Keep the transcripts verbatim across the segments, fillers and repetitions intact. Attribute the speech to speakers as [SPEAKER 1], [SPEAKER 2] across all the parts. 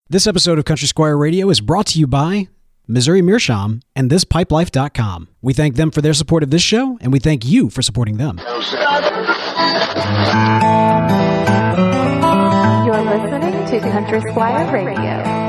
[SPEAKER 1] This episode of Country Squire Radio is brought to you by Missouri Meerschaum and this pipe life dot com. We thank them for their support of this show, and we thank you for supporting them.
[SPEAKER 2] You're listening to Country Squire Radio.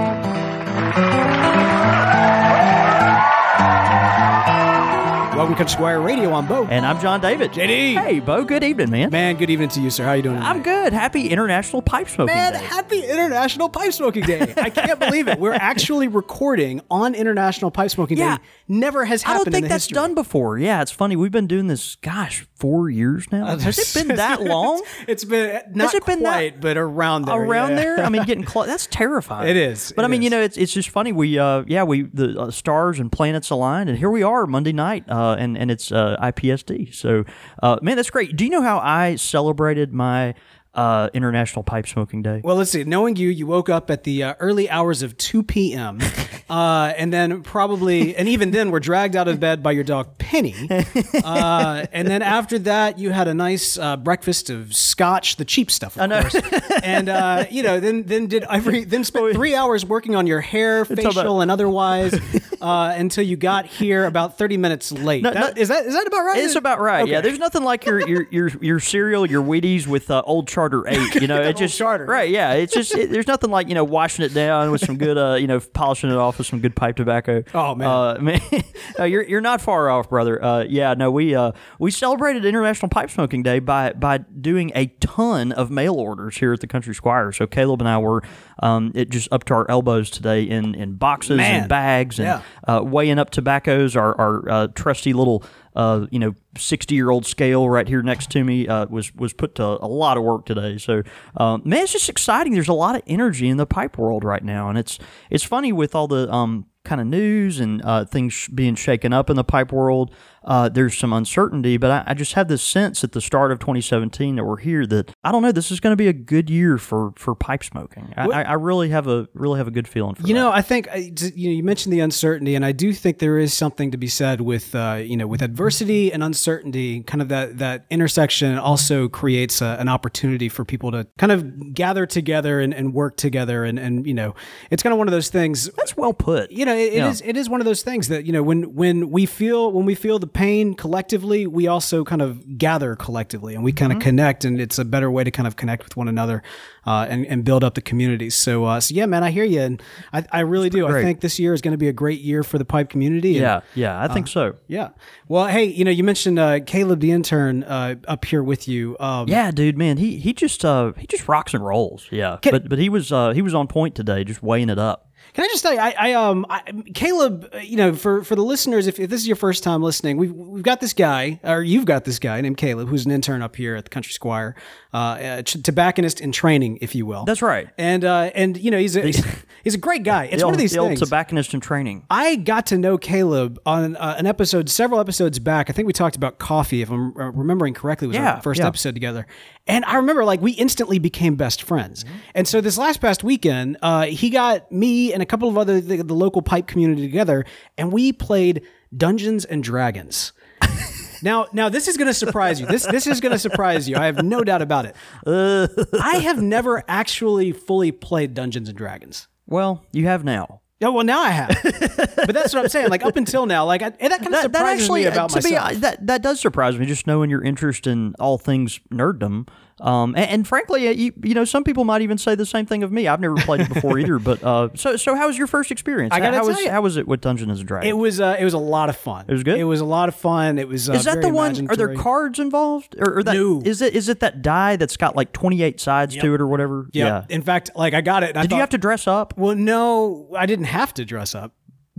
[SPEAKER 1] Welcome to Country Squire Radio. I'm Bo.
[SPEAKER 3] And I'm John David.
[SPEAKER 1] J D.
[SPEAKER 3] Hey, Bo. Good evening, man.
[SPEAKER 1] Man, good evening to you, sir. How you doing tonight?
[SPEAKER 3] I'm good. Happy International Pipe Smoking
[SPEAKER 1] Man,
[SPEAKER 3] Day.
[SPEAKER 1] happy International Pipe Smoking Day. I can't believe it. We're actually recording on International Pipe Smoking
[SPEAKER 3] Yeah.
[SPEAKER 1] Day. Never has
[SPEAKER 3] I
[SPEAKER 1] happened
[SPEAKER 3] don't think
[SPEAKER 1] in the
[SPEAKER 3] that's
[SPEAKER 1] history.
[SPEAKER 3] done before. Yeah, it's funny. We've been doing this, gosh, four years now.
[SPEAKER 1] Uh,
[SPEAKER 3] Has it been that long?
[SPEAKER 1] It's been not
[SPEAKER 3] it been
[SPEAKER 1] quite,
[SPEAKER 3] that-
[SPEAKER 1] but around there.
[SPEAKER 3] Around
[SPEAKER 1] yeah.
[SPEAKER 3] there? I mean, getting close. That's terrifying.
[SPEAKER 1] It is.
[SPEAKER 3] But
[SPEAKER 1] It
[SPEAKER 3] I mean,
[SPEAKER 1] is.
[SPEAKER 3] you know, it's it's just funny. We, uh, yeah, we the uh, stars and planets aligned, and here we are Monday night, uh, and and it's uh, I P S D. So, uh, man, that's great. Do you know how I celebrated my uh, International Pipe Smoking Day?
[SPEAKER 1] Well, let's see. Knowing you, you woke up at the uh, early hours of two p.m., uh, and then probably, and even then, were dragged out of bed by your dog Penny. Uh, and then after that, you had a nice uh, breakfast of scotch, the cheap stuff, of
[SPEAKER 3] I know.
[SPEAKER 1] course. And uh, you know, then then did every then spent three hours working on your hair, facial,
[SPEAKER 3] about-
[SPEAKER 1] and otherwise, uh, until you got here about thirty minutes late.
[SPEAKER 3] No,
[SPEAKER 1] That-
[SPEAKER 3] no-
[SPEAKER 1] is that is that about right?
[SPEAKER 3] It's about right.
[SPEAKER 1] Okay.
[SPEAKER 3] Yeah, there's nothing like your your your, your cereal, your Wheaties with uh, Old Charter eight. You know, it
[SPEAKER 1] Old
[SPEAKER 3] just
[SPEAKER 1] Charter.
[SPEAKER 3] right. Yeah, it's just it, there's nothing like you know washing it down with some good uh you know polishing it off with some good pipe tobacco.
[SPEAKER 1] Oh, man.
[SPEAKER 3] uh, man, uh, you're you're not far off, brother. Uh, yeah, no, we uh we celebrated International Pipe Smoking Day by by doing a ton of mail orders here at the Country Squire. So Caleb and I were um it just up to our elbows today in in boxes
[SPEAKER 1] Man.
[SPEAKER 3] and bags and
[SPEAKER 1] Yeah.
[SPEAKER 3] uh, weighing up tobaccos. Our our uh, trusty little uh, you know sixty year old scale right here next to me uh, was was put to a lot of work today. So um, man, it's just exciting. There's a lot of energy in the pipe world right now, and it's it's funny with all the um, kind of news and uh, things sh- being shaken up in the pipe world. Uh, there's some uncertainty, but I, I just have this sense at the start of twenty seventeen that we're here that I don't know. This is going to be a good year for, for pipe smoking. I, I, I really have a really have a good feeling for
[SPEAKER 1] You
[SPEAKER 3] that.
[SPEAKER 1] know, I think uh, you know you mentioned the uncertainty, and I do think there is something to be said with uh, you know with adversity and uncertainty. Kind of that that intersection also creates a, an opportunity for people to kind of gather together and, and work together, and and you know it's kind of one of those things.
[SPEAKER 3] That's well put.
[SPEAKER 1] You know, it, it
[SPEAKER 3] Yeah.
[SPEAKER 1] is it is one of those things that you know when when we feel when we feel the pain collectively, we also kind of gather collectively, and we kind of
[SPEAKER 3] Mm-hmm.
[SPEAKER 1] connect, and it's a better way to kind of connect with one another uh, and and build up the community. So uh, so yeah, man, I hear you, and I, I really do.
[SPEAKER 3] great.
[SPEAKER 1] I think this year is going to be a great year for the pipe community. and-
[SPEAKER 3] Yeah, yeah, I think so.
[SPEAKER 1] yeah. Well, hey, you know, you mentioned uh, Caleb the intern uh, up here with you. Um,
[SPEAKER 3] Yeah, dude, man, he he just uh he just rocks and rolls. Yeah,
[SPEAKER 1] Can-
[SPEAKER 3] but but he was uh he was on point today, just weighing it up.
[SPEAKER 1] Can I just tell you, I, I um, I, Caleb, uh, you know, for, for the listeners, if, if this is your first time listening, we've we've got this guy, or you've got this guy named Caleb, who's an intern up here at the Country Squire, uh, a t- tobacconist in training, if you will.
[SPEAKER 3] That's right.
[SPEAKER 1] And uh, and you know, he's a he's a great guy. It's
[SPEAKER 3] the
[SPEAKER 1] one
[SPEAKER 3] old,
[SPEAKER 1] of these
[SPEAKER 3] the old
[SPEAKER 1] things.
[SPEAKER 3] tobacconist in training.
[SPEAKER 1] I got to know Caleb on uh, an episode, several episodes back. I think we talked about coffee, if I'm uh, remembering correctly, was
[SPEAKER 3] Yeah,
[SPEAKER 1] our first
[SPEAKER 3] yeah.
[SPEAKER 1] episode together. And I remember, like, we instantly became best friends.
[SPEAKER 3] Mm-hmm.
[SPEAKER 1] And so this last past weekend, uh, he got me and a couple of other the, the local pipe community together, and we played Dungeons and Dragons. Now, now this is going to surprise you. This this is going to surprise you. I have no doubt about it. I have never actually fully played Dungeons and Dragons.
[SPEAKER 3] Well, you have now.
[SPEAKER 1] Oh, well, now I have. But that's what I'm saying. Like, up until now, like, I, and that kind of
[SPEAKER 3] That, that
[SPEAKER 1] surprises
[SPEAKER 3] actually,
[SPEAKER 1] me about
[SPEAKER 3] to
[SPEAKER 1] myself.
[SPEAKER 3] be that that does surprise me, just knowing your interest in all things nerddom. Um, and, and frankly, uh, you, you know, some people might even say the same thing of me. I've never played it before either. But uh, so so, how was your first experience?
[SPEAKER 1] I gotta
[SPEAKER 3] how
[SPEAKER 1] tell
[SPEAKER 3] was
[SPEAKER 1] you.
[SPEAKER 3] how was it with Dungeons and Dragons?
[SPEAKER 1] It was uh, it was a lot of fun. It
[SPEAKER 3] was good?
[SPEAKER 1] It was a lot of fun. It was. Uh,
[SPEAKER 3] Is that
[SPEAKER 1] very
[SPEAKER 3] the one? Are there
[SPEAKER 1] imaginatory.
[SPEAKER 3] cards involved, or, or that
[SPEAKER 1] No.
[SPEAKER 3] is it? Is it that die that's got like twenty-eight sides to it, or whatever?
[SPEAKER 1] Yeah.
[SPEAKER 3] Yeah.
[SPEAKER 1] In fact, like I got it. And I
[SPEAKER 3] Did
[SPEAKER 1] thought,
[SPEAKER 3] you have to dress up?
[SPEAKER 1] Well, no, I didn't have to dress up.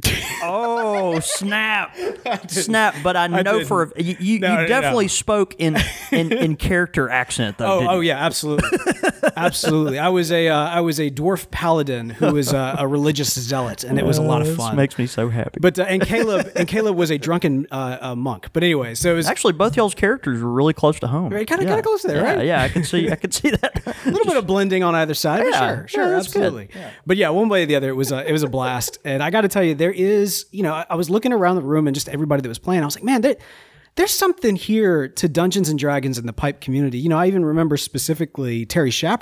[SPEAKER 3] Oh snap! Snap! But I know
[SPEAKER 1] didn't.
[SPEAKER 3] for a, you, you,
[SPEAKER 1] No,
[SPEAKER 3] you
[SPEAKER 1] no, no,
[SPEAKER 3] definitely
[SPEAKER 1] no.
[SPEAKER 3] spoke in, in in character accent though.
[SPEAKER 1] Oh,
[SPEAKER 3] didn't
[SPEAKER 1] oh
[SPEAKER 3] you?
[SPEAKER 1] yeah, absolutely, absolutely. I was a uh, I was a dwarf paladin who was uh, a religious zealot, and it was a lot of
[SPEAKER 3] This
[SPEAKER 1] fun.
[SPEAKER 3] makes me so happy.
[SPEAKER 1] But uh, and Caleb and Caleb was a drunken uh, uh, monk. But anyway, so it was
[SPEAKER 3] Actually, both y'all's characters were really close to home.
[SPEAKER 1] Right, kinda-
[SPEAKER 3] Yeah.
[SPEAKER 1] kinda close there,
[SPEAKER 3] yeah,
[SPEAKER 1] right?
[SPEAKER 3] Yeah, I can see. I can see that.
[SPEAKER 1] a little bit of blending on either side. but
[SPEAKER 3] Yeah.
[SPEAKER 1] sure,
[SPEAKER 3] Yeah,
[SPEAKER 1] sure,
[SPEAKER 3] that's good.
[SPEAKER 1] absolutely. But yeah, one way or the other, it was a, it was a blast. And I got to tell you, there is, you know, I, I was looking around the room and just everybody that was playing. I was like, man, there, there's something here to Dungeons and Dragons in the pipe community. You know, I even remember specifically Terry Shepard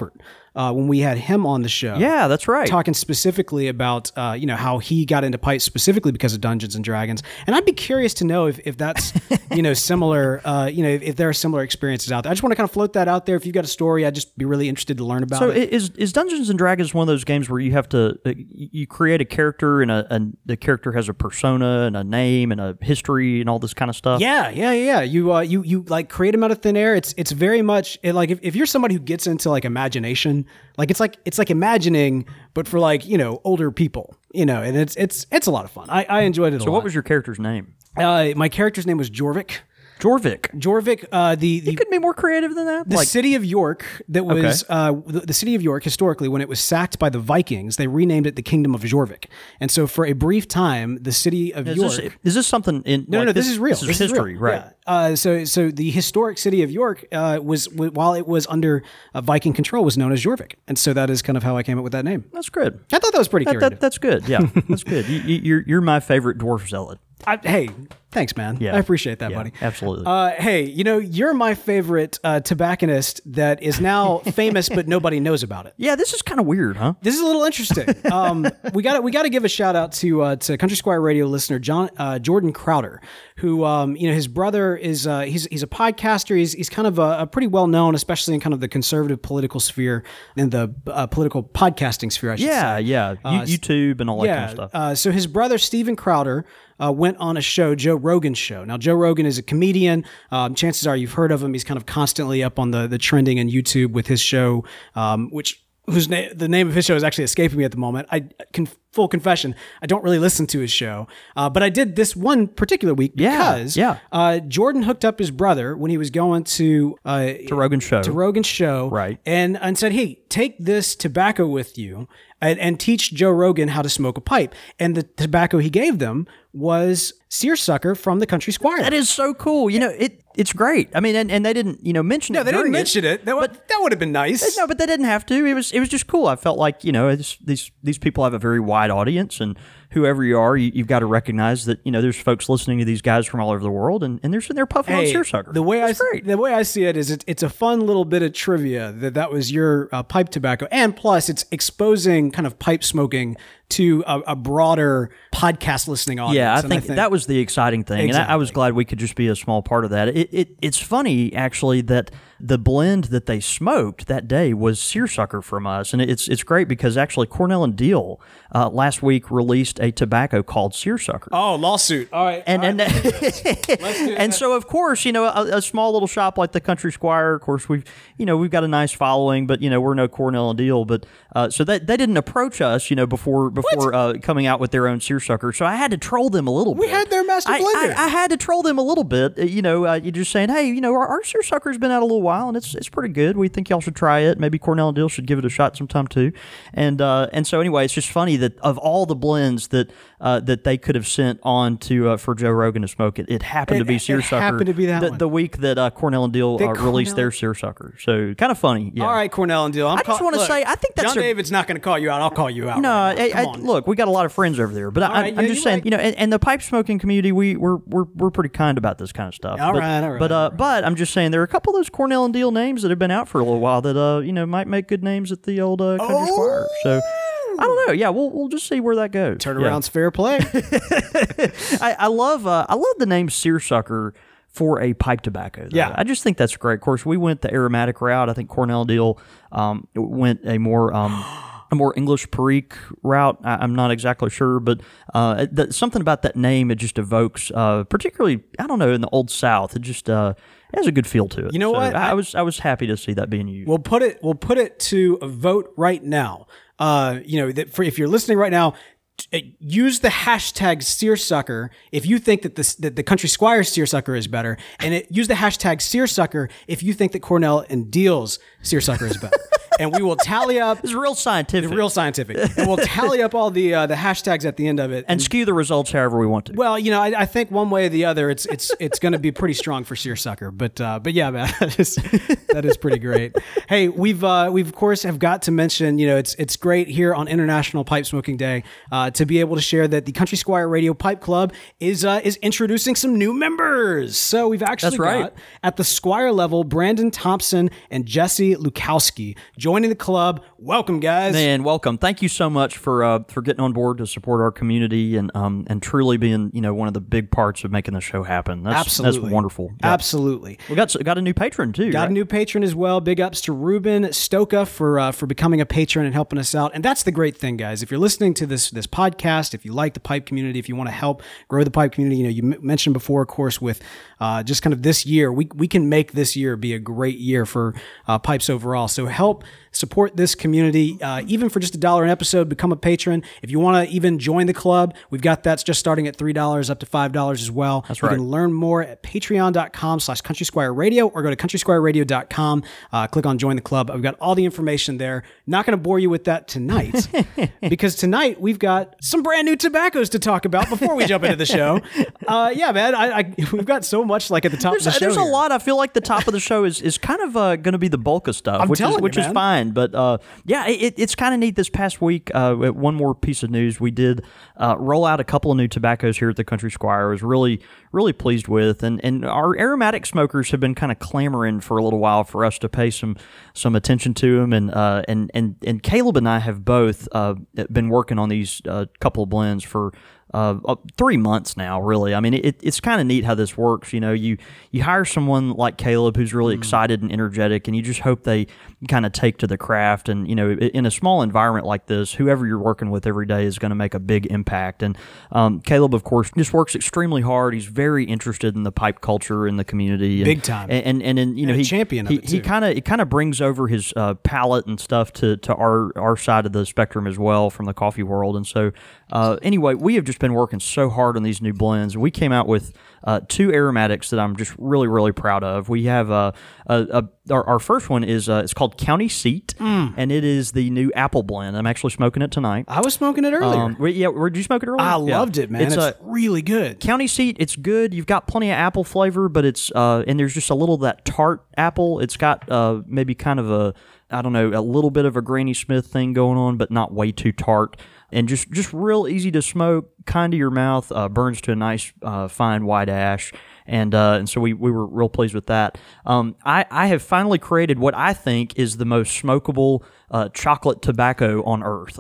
[SPEAKER 1] uh, when we had him on the show.
[SPEAKER 3] Yeah, that's right.
[SPEAKER 1] Talking specifically about uh, you know how he got into pipes specifically because of Dungeons and Dragons, and I'd be curious to know if, if that's you know similar. Uh, you know if, if there are similar experiences out there. I just want to kind of float that out there. If you've got a story, I'd just be really interested to learn about
[SPEAKER 3] so
[SPEAKER 1] it.
[SPEAKER 3] is is Dungeons and Dragons one of those games where you have to uh, you create a character and a and the character has a persona and a name and a history and all this kind of stuff?
[SPEAKER 1] Yeah, yeah, yeah. You uh, you you like create them out of thin air. It's it's very much it, like if, if you're somebody who gets into like imagination, like it's like it's like imagining, but for like you know older people, you know, and it's it's it's a lot of fun. I, I enjoyed it a
[SPEAKER 3] So
[SPEAKER 1] lot.
[SPEAKER 3] what was your character's name?
[SPEAKER 1] Uh, my character's name was Jorvik.
[SPEAKER 3] Jorvik.
[SPEAKER 1] Jorvik. Uh, the the
[SPEAKER 3] You could be more creative than that.
[SPEAKER 1] The
[SPEAKER 3] like,
[SPEAKER 1] city of York, that was
[SPEAKER 3] Okay.
[SPEAKER 1] uh, the, the city of York historically, when it was sacked by the Vikings, they renamed it the Kingdom of Jorvik. And so, for a brief time, the city of
[SPEAKER 3] is
[SPEAKER 1] York.
[SPEAKER 3] this, is this something in?
[SPEAKER 1] no,
[SPEAKER 3] like,
[SPEAKER 1] no, no. This, is real.
[SPEAKER 3] This is
[SPEAKER 1] This
[SPEAKER 3] history,
[SPEAKER 1] real.
[SPEAKER 3] right?
[SPEAKER 1] Yeah. Uh, so, so the historic city of York uh, was w- while it was under uh, Viking control, was known as Jorvik, and so that is kind of how I came up with that name.
[SPEAKER 3] That's good.
[SPEAKER 1] I thought that was pretty
[SPEAKER 3] That,
[SPEAKER 1] creative.
[SPEAKER 3] that, that's good. Yeah, that's good. You, you, you're you're my favorite dwarf zealot.
[SPEAKER 1] I, hey, thanks, man.
[SPEAKER 3] Yeah.
[SPEAKER 1] I appreciate that,
[SPEAKER 3] Yeah,
[SPEAKER 1] buddy.
[SPEAKER 3] absolutely.
[SPEAKER 1] Uh, hey, you know, you're my favorite uh, tobacconist that is now famous, but nobody knows about it.
[SPEAKER 3] Yeah, this is kind of weird, huh?
[SPEAKER 1] This is a little interesting. Um, we got we got to give a shout out to uh, to Country Squire Radio listener John uh, Jordan Crowder, who um, you know his brother is uh, he's he's a podcaster. He's he's kind of a, a pretty well known, especially in kind of the conservative political sphere, in the uh, political podcasting sphere. I should
[SPEAKER 3] Yeah,
[SPEAKER 1] say.
[SPEAKER 3] yeah. You, YouTube and all that
[SPEAKER 1] Yeah.
[SPEAKER 3] kind of stuff.
[SPEAKER 1] Uh, so his brother Steven Crowder uh, went on a show, Joe Rogan's show. Now Joe Rogan is a comedian. Um, chances are you've heard of him. He's kind of constantly up on the the trending on YouTube with his show, um, which. Whose na- the name of his show is actually escaping me at the moment. I can full confession, I don't really listen to his show, uh, but I did this one particular week
[SPEAKER 3] Yeah,
[SPEAKER 1] because
[SPEAKER 3] yeah.
[SPEAKER 1] Uh, Jordan hooked up his brother when he was going to uh,
[SPEAKER 3] To Rogan's show.
[SPEAKER 1] to Rogan's show,
[SPEAKER 3] Right.
[SPEAKER 1] And and said, "Hey, take this tobacco with you and, and teach Joe Rogan how to smoke a pipe." And the tobacco he gave them was Seersucker from the Country Squire.
[SPEAKER 3] That is so cool. You know, it it's great. I mean, and, and they didn't, you know, mention
[SPEAKER 1] no,
[SPEAKER 3] it.
[SPEAKER 1] they didn't
[SPEAKER 3] during
[SPEAKER 1] mention it. That, would, that would have been nice.
[SPEAKER 3] No, but they didn't have to. It was it was just cool. I felt like, you know, it's, these these people have a very wide audience, and whoever you are, you, you've got to recognize that, you know, there's folks listening to these guys from all over the world, and, and they're sitting there puffing on
[SPEAKER 1] Hey,
[SPEAKER 3] Seersucker.
[SPEAKER 1] the way I
[SPEAKER 3] That's great.
[SPEAKER 1] the way I see it is it, it's a fun little bit of trivia that that was your uh, pipe tobacco, and plus it's exposing kind of pipe smoking to a, a broader podcast listening audience.
[SPEAKER 3] Yeah, I
[SPEAKER 1] And
[SPEAKER 3] think, that was the exciting thing, and I, I was
[SPEAKER 1] Exactly.
[SPEAKER 3] glad we could just be a small part of that. It, it it's funny actually that the blend that they smoked that day was Seersucker from us, and it's it's great because actually Cornell and Deal uh, last week released a tobacco called Seersucker.
[SPEAKER 1] oh lawsuit. All right,
[SPEAKER 3] And
[SPEAKER 1] all
[SPEAKER 3] and
[SPEAKER 1] right.
[SPEAKER 3] and so of course, you know, a, a small little shop like the Country Squire, of course we've you know we've got a nice following, but you know we're no Cornell and Deal, but uh, so that they didn't approach us, you know, before before uh, coming out with their own Seersucker, so I had to troll them a little
[SPEAKER 1] We
[SPEAKER 3] bit.
[SPEAKER 1] had their master
[SPEAKER 3] I,
[SPEAKER 1] blender.
[SPEAKER 3] I, I had to troll them a little bit, uh, you know, uh, you're just saying, hey, you know, our, our Seersucker's been out a little while and it's it's pretty good. We think y'all should try it. Maybe Cornell and Deal should give it a shot sometime too. And uh, and so anyway, it's just funny that of all the blends that uh, that they could have sent on to uh, for Joe Rogan to smoke, it it happened
[SPEAKER 1] It-
[SPEAKER 3] to be
[SPEAKER 1] it
[SPEAKER 3] Seersucker.
[SPEAKER 1] happened to be that
[SPEAKER 3] the,
[SPEAKER 1] one.
[SPEAKER 3] the week that uh, Cornell and Deal
[SPEAKER 1] That
[SPEAKER 3] uh, released
[SPEAKER 1] Cornell-
[SPEAKER 3] their Seersucker. So kind of funny. Yeah.
[SPEAKER 1] All right, Cornell and Deal. I'm
[SPEAKER 3] I just
[SPEAKER 1] call-
[SPEAKER 3] wanna
[SPEAKER 1] look,
[SPEAKER 3] say, I think that's
[SPEAKER 1] John
[SPEAKER 3] a-
[SPEAKER 1] David's not going to call you out. I'll call you out.
[SPEAKER 3] No,
[SPEAKER 1] right now.
[SPEAKER 3] I,
[SPEAKER 1] Come
[SPEAKER 3] I,
[SPEAKER 1] on.
[SPEAKER 3] look, we got a lot of friends over there, but I,
[SPEAKER 1] right,
[SPEAKER 3] I'm
[SPEAKER 1] yeah,
[SPEAKER 3] just
[SPEAKER 1] you
[SPEAKER 3] saying,
[SPEAKER 1] like-
[SPEAKER 3] you know, and, and the pipe smoking community, we we're we're we're pretty kind about this kind of stuff.
[SPEAKER 1] All
[SPEAKER 3] but,
[SPEAKER 1] right, all right,
[SPEAKER 3] But uh,
[SPEAKER 1] all right.
[SPEAKER 3] but I'm just saying, there are a couple of those Cornell and Deal names that have been out for a little while that uh, you know, might make good names at the old uh, Country
[SPEAKER 1] Oh!
[SPEAKER 3] Squire. So I don't know. Yeah, we'll we'll just see where that goes.
[SPEAKER 1] Turnaround's fair play.
[SPEAKER 3] Yeah. I, I love uh, I love the name Seersucker for a pipe tobacco. though.
[SPEAKER 1] Yeah.
[SPEAKER 3] I just think that's great. Of course, we went the aromatic route. I think Cornell Deal um, went a more um, a more English Perique route. I, I'm not exactly sure, but uh, th- something about that name, it just evokes, uh, particularly, I don't know, in the Old South, it just uh, it has a good feel to it.
[SPEAKER 1] You know
[SPEAKER 3] So
[SPEAKER 1] what?
[SPEAKER 3] I,
[SPEAKER 1] I-
[SPEAKER 3] I was I was happy to see that being used.
[SPEAKER 1] We'll put it. We'll put it to a vote right now. Uh, you know, that for if you're listening right now, t- use the hashtag Seersucker if you think that the that the Country Squire Seersucker is better, and it, use the hashtag Seersucker if you think that Cornell and Deal's Seersucker is better. And we will tally up.
[SPEAKER 3] it's real scientific.
[SPEAKER 1] Real scientific, and we'll tally up all the uh, the hashtags at the end of it.
[SPEAKER 3] and skew the results however we want to.
[SPEAKER 1] Well, you know, I, I think one way or the other, it's it's it's going to be pretty strong for Seersucker. But uh, but yeah, man, that is that is pretty great. Hey, we've uh, we've of course have got to mention, you know, it's it's great here on International Pipe Smoking Day uh, uh, to be able to share that the Country Squire Radio Pipe Club is uh, is introducing some new members. So we've actually
[SPEAKER 3] That's right.
[SPEAKER 1] got at the Squire level Brandon Thompson and Jesse Lukowski joining the club. Welcome, guys.
[SPEAKER 3] Man, welcome. Thank you so much for uh, for getting on board to support our community and um and truly being you know one of the big parts of making the show happen. That's,
[SPEAKER 1] Absolutely.
[SPEAKER 3] That's wonderful. Yeah.
[SPEAKER 1] Absolutely.
[SPEAKER 3] We got got a new patron too.
[SPEAKER 1] Got
[SPEAKER 3] right?
[SPEAKER 1] a new patron as well. Big ups to Ruben Stoka for uh, for becoming a patron and helping us out. And that's the great thing, guys. If you're listening to this this podcast, if you like the pipe community, if you want to help grow the pipe community, you know, you m- mentioned before, of course, with uh, just kind of this year, we we can make this year be a great year for uh, pipes overall. So help support this community, uh, even for just a dollar an episode. Become a patron. If you want to even join the club, we've got that's just starting at three dollars up to five dollars as well.
[SPEAKER 3] That's
[SPEAKER 1] you
[SPEAKER 3] right.
[SPEAKER 1] can learn more at patreon.com slash country squire radio or go to country squire radio dot com. Uh, click on join the club. I've got all the information there. Not going to bore you with that tonight because tonight we've got some brand new tobaccos to talk about before we jump into the show. Uh, yeah, man, I, I, we've got so much like at the top
[SPEAKER 3] There's,
[SPEAKER 1] of the show.
[SPEAKER 3] there's a
[SPEAKER 1] here.
[SPEAKER 3] lot. I feel like the top of the show is, is kind of uh, going to be the bulk of stuff,
[SPEAKER 1] I'm
[SPEAKER 3] which is
[SPEAKER 1] telling you,
[SPEAKER 3] which is
[SPEAKER 1] man.
[SPEAKER 3] fine. But uh, yeah, it, it's kind of neat. This past week, uh, one more piece of news: we did uh, roll out a couple of new tobaccos here at the Country Squire. I was really really pleased with, and and our aromatic smokers have been kind of clamoring for a little while for us to pay some some attention to them, and uh, and and and Caleb and I have both uh, been working on these uh, couple of blends for. Uh, uh, three months now, really. I mean, it, it's kind of neat how this works. You know, you you hire someone like Caleb who's really mm. excited and energetic, and you just hope they kind of take to the craft. And, you know, in a small environment like this, whoever you're working with every day is going to make a big impact. And um, Caleb, of course, just works extremely hard. He's very interested in the pipe culture in the community. And,
[SPEAKER 1] Big time.
[SPEAKER 3] And, and, and, and you know,
[SPEAKER 1] and
[SPEAKER 3] he,
[SPEAKER 1] champion of
[SPEAKER 3] he,
[SPEAKER 1] it, too.
[SPEAKER 3] he kind of, it kind of brings over his uh, palate and stuff to, to our, our side of the spectrum as well from the coffee world. And so, uh, anyway, we have just been working so hard on these new blends. We came out with uh, two aromatics that I'm just really, really proud of. We have uh, a, a, our, our first one is uh, it's called County Seat, mm. and it is the new apple blend. I'm actually smoking it tonight.
[SPEAKER 1] I was smoking it earlier.
[SPEAKER 3] Um, yeah, did you smoke it earlier?
[SPEAKER 1] I
[SPEAKER 3] yeah.
[SPEAKER 1] loved it, man. It's, it's uh, really good.
[SPEAKER 3] County Seat, it's good. You've got plenty of apple flavor, but it's uh, and there's just a little of that tart apple. It's got uh, maybe kind of a I don't know a little bit of a Granny Smith thing going on, but not way too tart. And just, just real easy to smoke, kind of your mouth, uh, burns to a nice uh, fine white ash. And uh, and so we, we were real pleased with that. Um, I, I have finally created what I think is the most smokable uh, chocolate tobacco on earth.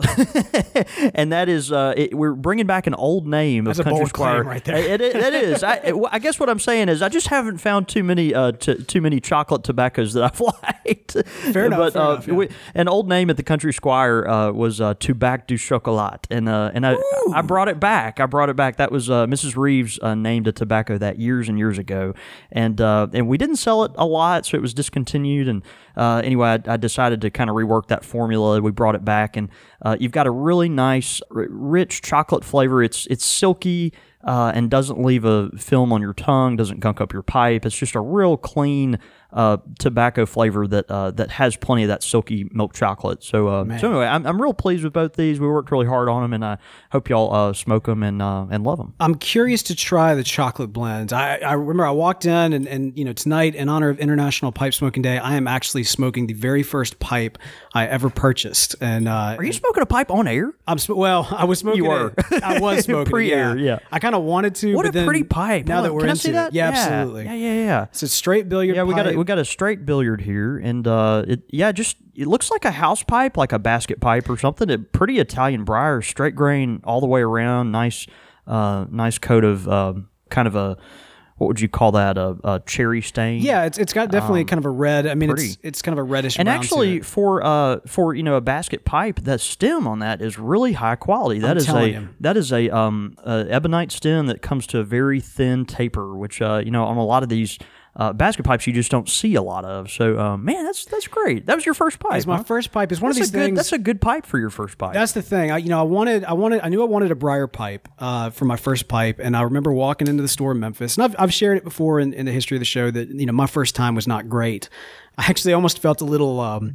[SPEAKER 3] And that is, uh, it, we're bringing back an old name
[SPEAKER 1] That's
[SPEAKER 3] of
[SPEAKER 1] a
[SPEAKER 3] Country
[SPEAKER 1] bold
[SPEAKER 3] Squire.
[SPEAKER 1] claim right there.
[SPEAKER 3] It, it, it is. I, it, I guess what I'm saying is I just haven't found too many uh, t- too many chocolate tobaccos that I've liked.
[SPEAKER 1] Fair enough.
[SPEAKER 3] But
[SPEAKER 1] fair
[SPEAKER 3] uh,
[SPEAKER 1] enough, yeah.
[SPEAKER 3] we, an old name at the Country Squire uh, was uh, Tubac du Chocolat, and uh, and I, I brought it back. I brought it back. That was uh, Missus Reeves uh, named a tobacco that years and years ago, and uh, and we didn't sell it a lot, so it was discontinued. And uh, anyway, I, I decided to kind of rework that formula. We brought it back, and uh, you've got a really nice, r- rich chocolate flavor. It's it's silky. Uh, and doesn't leave a film on your tongue, doesn't gunk up your pipe. It's just a real clean uh, tobacco flavor that uh, that has plenty of that silky milk chocolate. So, uh, so anyway, I'm, I'm real pleased with both these. We worked really hard on them, and I hope y'all uh, smoke them and uh, and love them.
[SPEAKER 1] I'm curious to try the chocolate blends. I, I remember I walked in and, and, you know, tonight in honor of International Pipe Smoking Day, I am actually smoking the very first pipe I ever purchased. And uh,
[SPEAKER 3] Are you smoking a pipe on air?
[SPEAKER 1] I'm sm- well, I was smoking.
[SPEAKER 3] You were.
[SPEAKER 1] It. I was smoking
[SPEAKER 3] Pre-air,
[SPEAKER 1] it,
[SPEAKER 3] yeah.
[SPEAKER 1] I kind of wanted to.
[SPEAKER 3] What
[SPEAKER 1] but
[SPEAKER 3] a
[SPEAKER 1] then
[SPEAKER 3] pretty pipe!
[SPEAKER 1] Now
[SPEAKER 3] Hold
[SPEAKER 1] that
[SPEAKER 3] on,
[SPEAKER 1] we're
[SPEAKER 3] can I
[SPEAKER 1] into
[SPEAKER 3] see that?
[SPEAKER 1] it, yeah,
[SPEAKER 3] yeah,
[SPEAKER 1] absolutely.
[SPEAKER 3] Yeah, yeah, yeah.
[SPEAKER 1] It's a straight billiard.
[SPEAKER 3] Yeah, we
[SPEAKER 1] pipe.
[SPEAKER 3] got a, we got a straight billiard here, and uh, it yeah, just it looks like a house pipe, like a basket pipe or something. It, pretty Italian briar, straight grain all the way around. Nice, uh, nice coat of um, kind of a. What would you call that? A, a cherry stain?
[SPEAKER 1] Yeah, it's it's got definitely
[SPEAKER 3] Um,
[SPEAKER 1] kind of a red. I mean,
[SPEAKER 3] pretty.
[SPEAKER 1] it's it's kind of a reddish.
[SPEAKER 3] And
[SPEAKER 1] brown to
[SPEAKER 3] actually,
[SPEAKER 1] it.
[SPEAKER 3] for uh for you know a basket pipe, that stem on that is really high quality. That
[SPEAKER 1] I'm
[SPEAKER 3] is a
[SPEAKER 1] telling you.
[SPEAKER 3] that is a um a ebonite stem that comes to a very thin taper, which uh you know on a lot of these. Uh, basket pipes you just don't see a lot of. So, uh, man, that's that's great. That was your first pipe.
[SPEAKER 1] It's my
[SPEAKER 3] huh?
[SPEAKER 1] first pipe. It's one
[SPEAKER 3] that's
[SPEAKER 1] of these
[SPEAKER 3] a good,
[SPEAKER 1] things.
[SPEAKER 3] That's a good pipe for your first pipe.
[SPEAKER 1] That's the thing. I, you know, I wanted, I wanted, I knew I wanted a briar pipe uh, for my first pipe, and I remember walking into the store in Memphis, and I've, I've shared it before in, in the history of the show that you know my first time was not great. I actually almost felt a little um,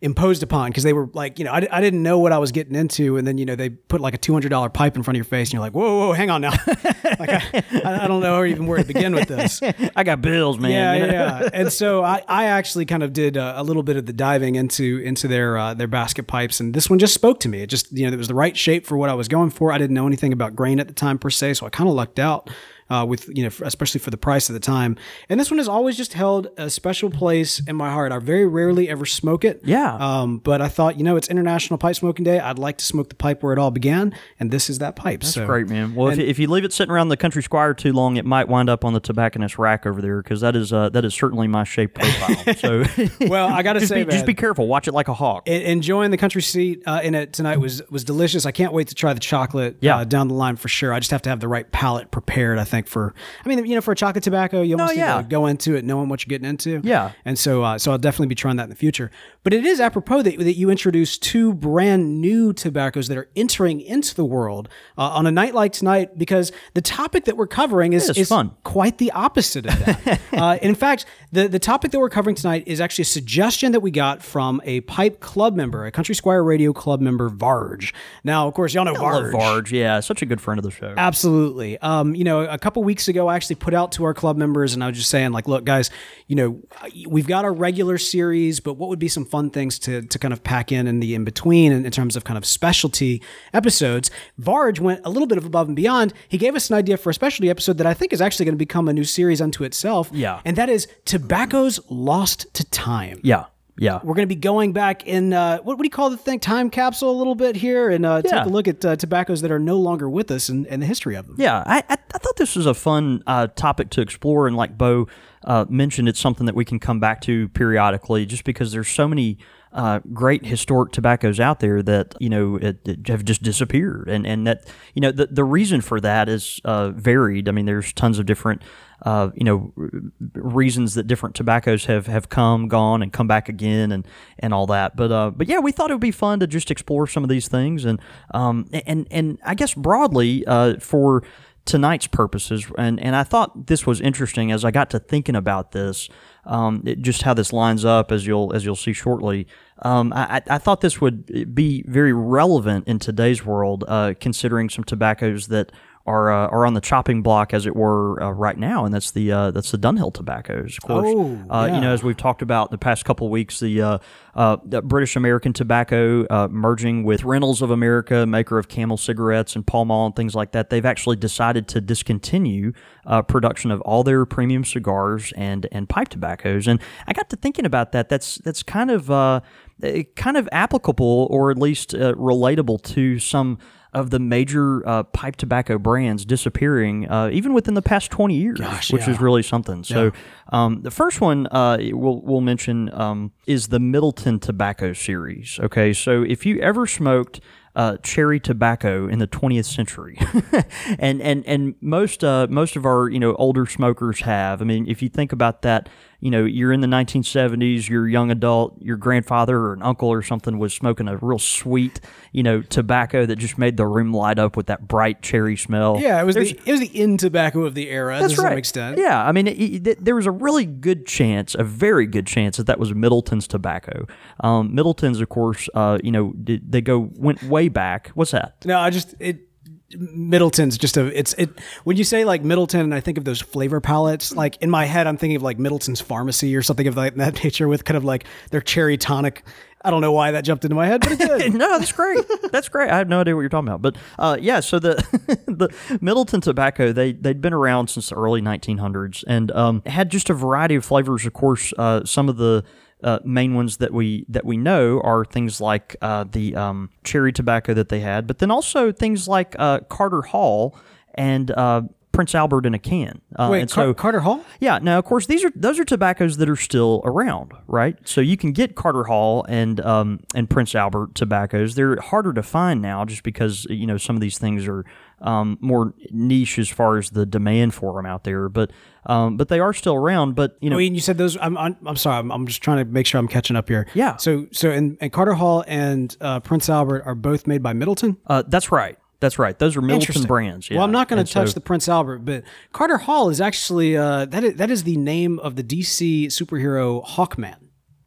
[SPEAKER 1] imposed upon because they were like, you know, I, I didn't know what I was getting into. And then, you know, they put like a two hundred dollars pipe in front of your face and you're like, whoa, whoa, hang on now. like, I, I don't know even where to begin with this.
[SPEAKER 3] I got bills, man.
[SPEAKER 1] Yeah,
[SPEAKER 3] you know?
[SPEAKER 1] yeah. And so I, I actually kind of did a, a little bit of the diving into into their uh, their basket pipes. And this one just spoke to me. It just, you know, it was the right shape for what I was going for. I didn't know anything about grain at the time per se. So I kind of lucked out. Uh, with, you know, for, especially for the price at the time. And this one has always just held a special place in my heart. I very rarely ever smoke it.
[SPEAKER 3] Yeah.
[SPEAKER 1] Um, but I thought, you know, it's International Pipe Smoking Day. I'd like to smoke the pipe where it all began. And this is that pipe.
[SPEAKER 3] That's
[SPEAKER 1] so,
[SPEAKER 3] great, man. Well,
[SPEAKER 1] and,
[SPEAKER 3] if, if you leave it sitting around the Country Squire too long, it might wind up on the tobacconist rack over there because that is uh, that is certainly my shape profile. So,
[SPEAKER 1] well, I got to say,
[SPEAKER 3] be, just be careful. Watch it like a hawk.
[SPEAKER 1] It, enjoying the country seat uh, in it tonight was was delicious. I can't wait to try the chocolate
[SPEAKER 3] yeah.
[SPEAKER 1] uh, down the line for sure. I just have to have the right palate prepared, I think, for, I mean, you know, for a chocolate tobacco, you almost
[SPEAKER 3] oh, yeah.
[SPEAKER 1] need to go into it knowing what you're getting into.
[SPEAKER 3] Yeah.
[SPEAKER 1] And so uh, so I'll definitely be trying that in the future. But it is apropos that, that you introduced two brand new tobaccos that are entering into the world uh, on a night like tonight, because the topic that we're covering is,
[SPEAKER 3] is
[SPEAKER 1] is
[SPEAKER 3] fun.
[SPEAKER 1] quite the opposite of that. uh, in fact, the, the topic that we're covering tonight is actually a suggestion that we got from a pipe club member, a Country Squire Radio club member, Varge. Now, of course, y'all know
[SPEAKER 3] I
[SPEAKER 1] Varge.
[SPEAKER 3] love Varge, yeah. Such a good friend of the show.
[SPEAKER 1] Absolutely. Um, you know, a couple weeks ago, I actually put out to our club members, and I was just saying, like, look, guys, you know, we've got our regular series, but what would be some fun things to to kind of pack in in the in-between in, in terms of kind of specialty episodes? Varge went a little bit of above and beyond. He gave us an idea for a specialty episode that I think is actually going to become a new series unto itself.
[SPEAKER 3] Yeah.
[SPEAKER 1] And that is Tobacco's Lost to Time.
[SPEAKER 3] Yeah. Yeah.
[SPEAKER 1] We're going to be going back in, uh, what, what do you call the thing? Time capsule a little bit here and uh,
[SPEAKER 3] Yeah.
[SPEAKER 1] take a look at uh, tobaccos that are no longer with us and, and the history of them.
[SPEAKER 3] Yeah, I, I I thought this was a fun uh, topic to explore, and like Bo uh, mentioned, it's something that we can come back to periodically, just because there's so many uh, great historic tobaccos out there that you know it, it have just disappeared, and and that you know the the reason for that is uh, varied. I mean, there's tons of different. Uh, you know, r- reasons that different tobaccos have, have come, gone, and come back again, and, and all that. But uh, but yeah, we thought it would be fun to just explore some of these things, and um and and I guess broadly uh, for tonight's purposes, and and I thought this was interesting as I got to thinking about this, um, it, just how this lines up as you'll as you'll see shortly. Um, I, I thought this would be very relevant in today's world, uh, considering some tobaccos that are uh, are on the chopping block, as it were, uh, right now, and that's the uh, that's the Dunhill tobaccos. Of course,
[SPEAKER 1] Oh,
[SPEAKER 3] uh,
[SPEAKER 1] yeah.
[SPEAKER 3] you know, as we've talked about the past couple of weeks, the, uh, uh, the British American Tobacco uh, merging with Reynolds of America, maker of Camel cigarettes and Pall Mall and things like that. They've actually decided to discontinue uh, production of all their premium cigars and and pipe tobaccos. And I got to thinking about that. That's that's kind of uh, kind of applicable, or at least uh, relatable to some of the major uh, pipe tobacco brands disappearing, uh, even within the past twenty years,
[SPEAKER 1] Gosh,
[SPEAKER 3] which
[SPEAKER 1] yeah.
[SPEAKER 3] is really something. So um, the first one uh, we'll, we'll mention um, is the Middleton Tobacco series. Okay, so if you ever smoked uh, cherry tobacco in the twentieth century, and and and most uh, most of our you know older smokers have. I mean, if you think about that. You know, you're in the nineteen seventies, you're a young adult, your grandfather or an uncle or something was smoking a real sweet, you know, tobacco that just made the room light up with that bright cherry smell.
[SPEAKER 1] Yeah, it was
[SPEAKER 3] There's-
[SPEAKER 1] the it was the in tobacco of the era
[SPEAKER 3] That's
[SPEAKER 1] to
[SPEAKER 3] right.
[SPEAKER 1] some extent.
[SPEAKER 3] Yeah, I mean, it, it, there was a really good chance, a very good chance that that was Middleton's tobacco. Um, Middleton's, of course, uh, you know, did, they go went way back. What's that?
[SPEAKER 1] No, I just it Middleton's just a it's it when you say like Middleton and I think of those flavor palettes, like in my head I'm thinking of like Middleton's Pharmacy or something of like that nature with kind of like their cherry tonic. I don't know why that jumped into my head, but it did.
[SPEAKER 3] No, that's great. That's great. I have no idea what you're talking about. But uh, yeah, so the the Middleton tobacco, they, they'd been around since the early nineteen hundreds and um, had just a variety of flavors. Of course, uh, some of the uh, main ones that we that we know are things like uh, the um, cherry tobacco that they had, but then also things like uh, Carter Hall and uh, Prince Albert in a can. Uh,
[SPEAKER 1] Wait,
[SPEAKER 3] and
[SPEAKER 1] Car-
[SPEAKER 3] so,
[SPEAKER 1] Carter Hall?
[SPEAKER 3] yeah. Now, of course, these are those are tobaccos that are still around, right? So you can get Carter Hall and um, and Prince Albert tobaccos. They're harder to find now, just because you know some of these things are um, more niche as far as the demand for them out there. But um, but they are still around. But you know,
[SPEAKER 1] I mean, you said those. I'm I'm, I'm sorry. I'm, I'm just trying to make sure I'm catching up here.
[SPEAKER 3] Yeah.
[SPEAKER 1] So so and, and Carter Hall and uh, Prince Albert are both made by Middleton.
[SPEAKER 3] uh, that's right. That's right. Those are Middleton
[SPEAKER 1] Interesting.
[SPEAKER 3] brands. Yeah.
[SPEAKER 1] Well, I'm not going
[SPEAKER 3] And
[SPEAKER 1] to touch
[SPEAKER 3] so-
[SPEAKER 1] the Prince Albert, but Carter Hall is actually uh, that is, that is the name of the D C superhero Hawkman.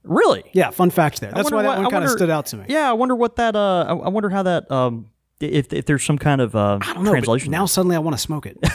[SPEAKER 3] Really?
[SPEAKER 1] Yeah, fun fact there. That's
[SPEAKER 3] wonder
[SPEAKER 1] why that
[SPEAKER 3] what-
[SPEAKER 1] one
[SPEAKER 3] I
[SPEAKER 1] kind of
[SPEAKER 3] wonder-
[SPEAKER 1] stood out to me.
[SPEAKER 3] Yeah, I wonder what that. Uh, I, I wonder how that. Um, if if there's some kind of uh,
[SPEAKER 1] I don't know,
[SPEAKER 3] translation.
[SPEAKER 1] but now suddenly I want to smoke it.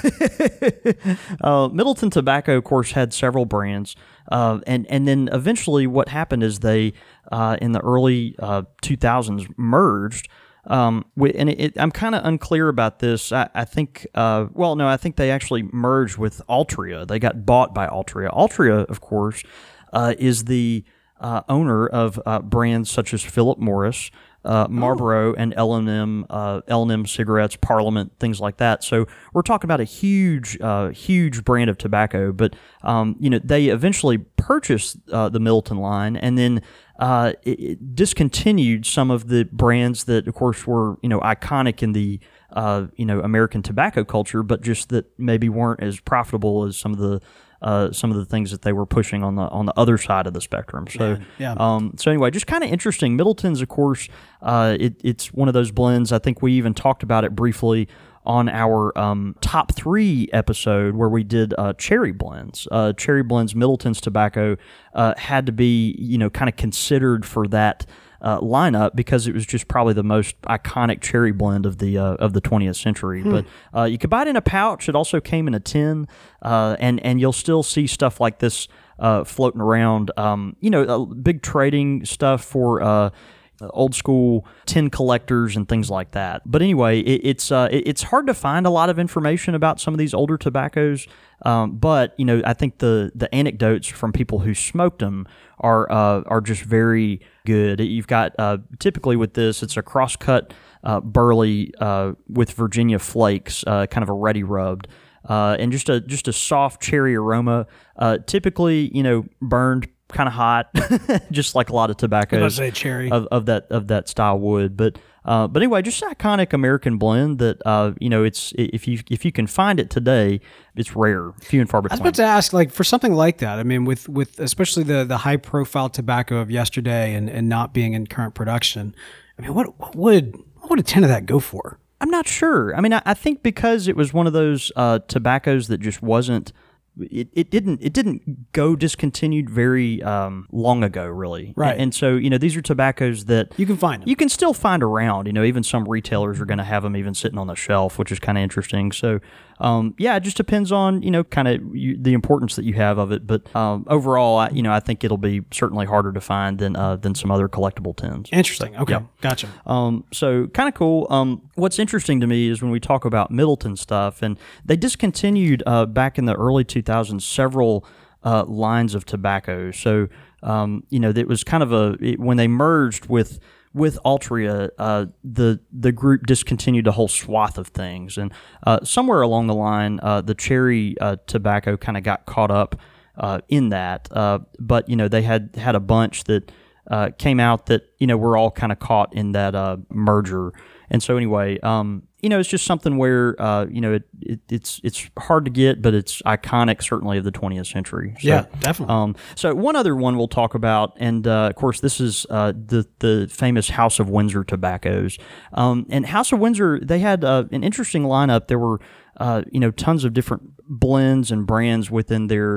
[SPEAKER 3] Uh, Middleton Tobacco, of course, had several brands, uh, and and then eventually, what happened is they, uh, in the early uh, two thousands, merged. Um, with, and it, it, I'm kind of unclear about this. I, I think, uh, well, no, I think they actually merged with Altria. They got bought by Altria. Altria, of course, uh, is the uh, owner of uh, brands such as Philip Morris, Uh, Marlboro, oh. and L and M, uh, L and M cigarettes, Parliament, things like that. So we're talking about a huge, uh, huge brand of tobacco. But um, you know, they eventually purchased uh, the Middleton line, and then uh, it, it discontinued some of the brands that, of course, were you know iconic in the uh, you know American tobacco culture, but just that maybe weren't as profitable as some of the. Uh, some of the things that they were pushing on the on the other side of the spectrum. So,
[SPEAKER 1] Man, yeah.
[SPEAKER 3] um, so anyway, just kind of interesting. Middleton's, of course, uh, it, it's one of those blends. I think we even talked about it briefly on our um, top three episode where we did uh, cherry blends. Uh, cherry blends, Middleton's tobacco uh, had to be, you know, kind of considered for that. Uh, lineup because it was just probably the most iconic cherry blend of the uh, of the twentieth century. Hmm. But uh, you could buy it in a pouch. It also came in a tin, uh, and and you'll still see stuff like this uh, floating around. Um, you know, uh, big trading stuff for uh, old school tin collectors and things like that. But anyway, it, it's uh, it, it's hard to find a lot of information about some of these older tobaccos. Um, but you know, I think the the anecdotes from people who smoked them are uh, are just very good. You've got uh, typically with this, it's a cross-cut uh, burley uh, with Virginia flakes, uh, kind of a ready rubbed, uh, and just a just a soft cherry aroma. Uh, typically, you know, burned kind of hot, just like a lot of tobaccos.
[SPEAKER 1] I was about to say cherry.
[SPEAKER 3] Of, of that of that style wood, but uh, but anyway, just an iconic American blend that uh, you know it's if you if you can find it today, it's rare, few and far
[SPEAKER 1] I was
[SPEAKER 3] between.
[SPEAKER 1] about to ask, like, for something like that, I mean, with, with especially the, the high profile tobacco of yesterday and, and not being in current production, I mean, what, what would what would a tin of that go for?
[SPEAKER 3] I'm not sure. I mean, I, I think because it was one of those uh, tobaccos that just wasn't. It, it didn't it didn't go discontinued very um, long ago, really.
[SPEAKER 1] Right.
[SPEAKER 3] And, and so, you know, these are tobaccos that
[SPEAKER 1] You can find them.
[SPEAKER 3] You can still find around. You know, even some retailers are going to have them even sitting on the shelf, which is kind of interesting. So, um, yeah, it just depends on, you know, kind of the importance that you have of it. But um, overall, I, you know, I think it'll be certainly harder to find than uh, than some other collectible tins.
[SPEAKER 1] Interesting. Okay.
[SPEAKER 3] Yep.
[SPEAKER 1] Gotcha.
[SPEAKER 3] Um, so kind of cool. Um, what's interesting to me is when we talk about Middleton stuff, and they discontinued uh, back in the early two thousands several uh, lines of tobacco. So um, you know, it was kind of a it, when they merged with with Altria, uh, the the group discontinued a whole swath of things, and uh, somewhere along the line, uh, the cherry uh, tobacco kind of got caught up uh, in that. Uh, but you know, they had had a bunch that. Uh, came out that, you know, we're all kind of caught in that uh, merger. And so anyway, um, you know, it's just something where, uh, you know, it, it, it's it's hard to get, but it's iconic, certainly, of the twentieth century. So,
[SPEAKER 1] Yeah, definitely.
[SPEAKER 3] Um, so one other one we'll talk about, and uh, of course, this is uh, the, the famous House of Windsor tobaccos. Um, and House of Windsor, they had uh, an interesting lineup. There were, uh, you know, tons of different blends and brands within their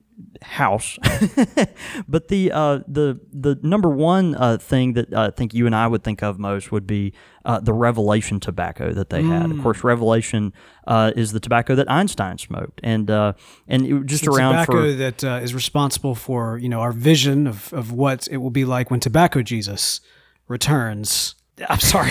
[SPEAKER 3] house. But the uh, the the number one uh, thing that uh, I think you and I would think of most would be uh, the Revelation tobacco that they had. Of course, Revelation uh, is the tobacco that Einstein smoked, and uh, and it was just
[SPEAKER 1] It's
[SPEAKER 3] around
[SPEAKER 1] tobacco
[SPEAKER 3] for
[SPEAKER 1] that uh, is responsible for, you know, our vision of, of what it will be like when Tobacco Jesus returns. I'm sorry.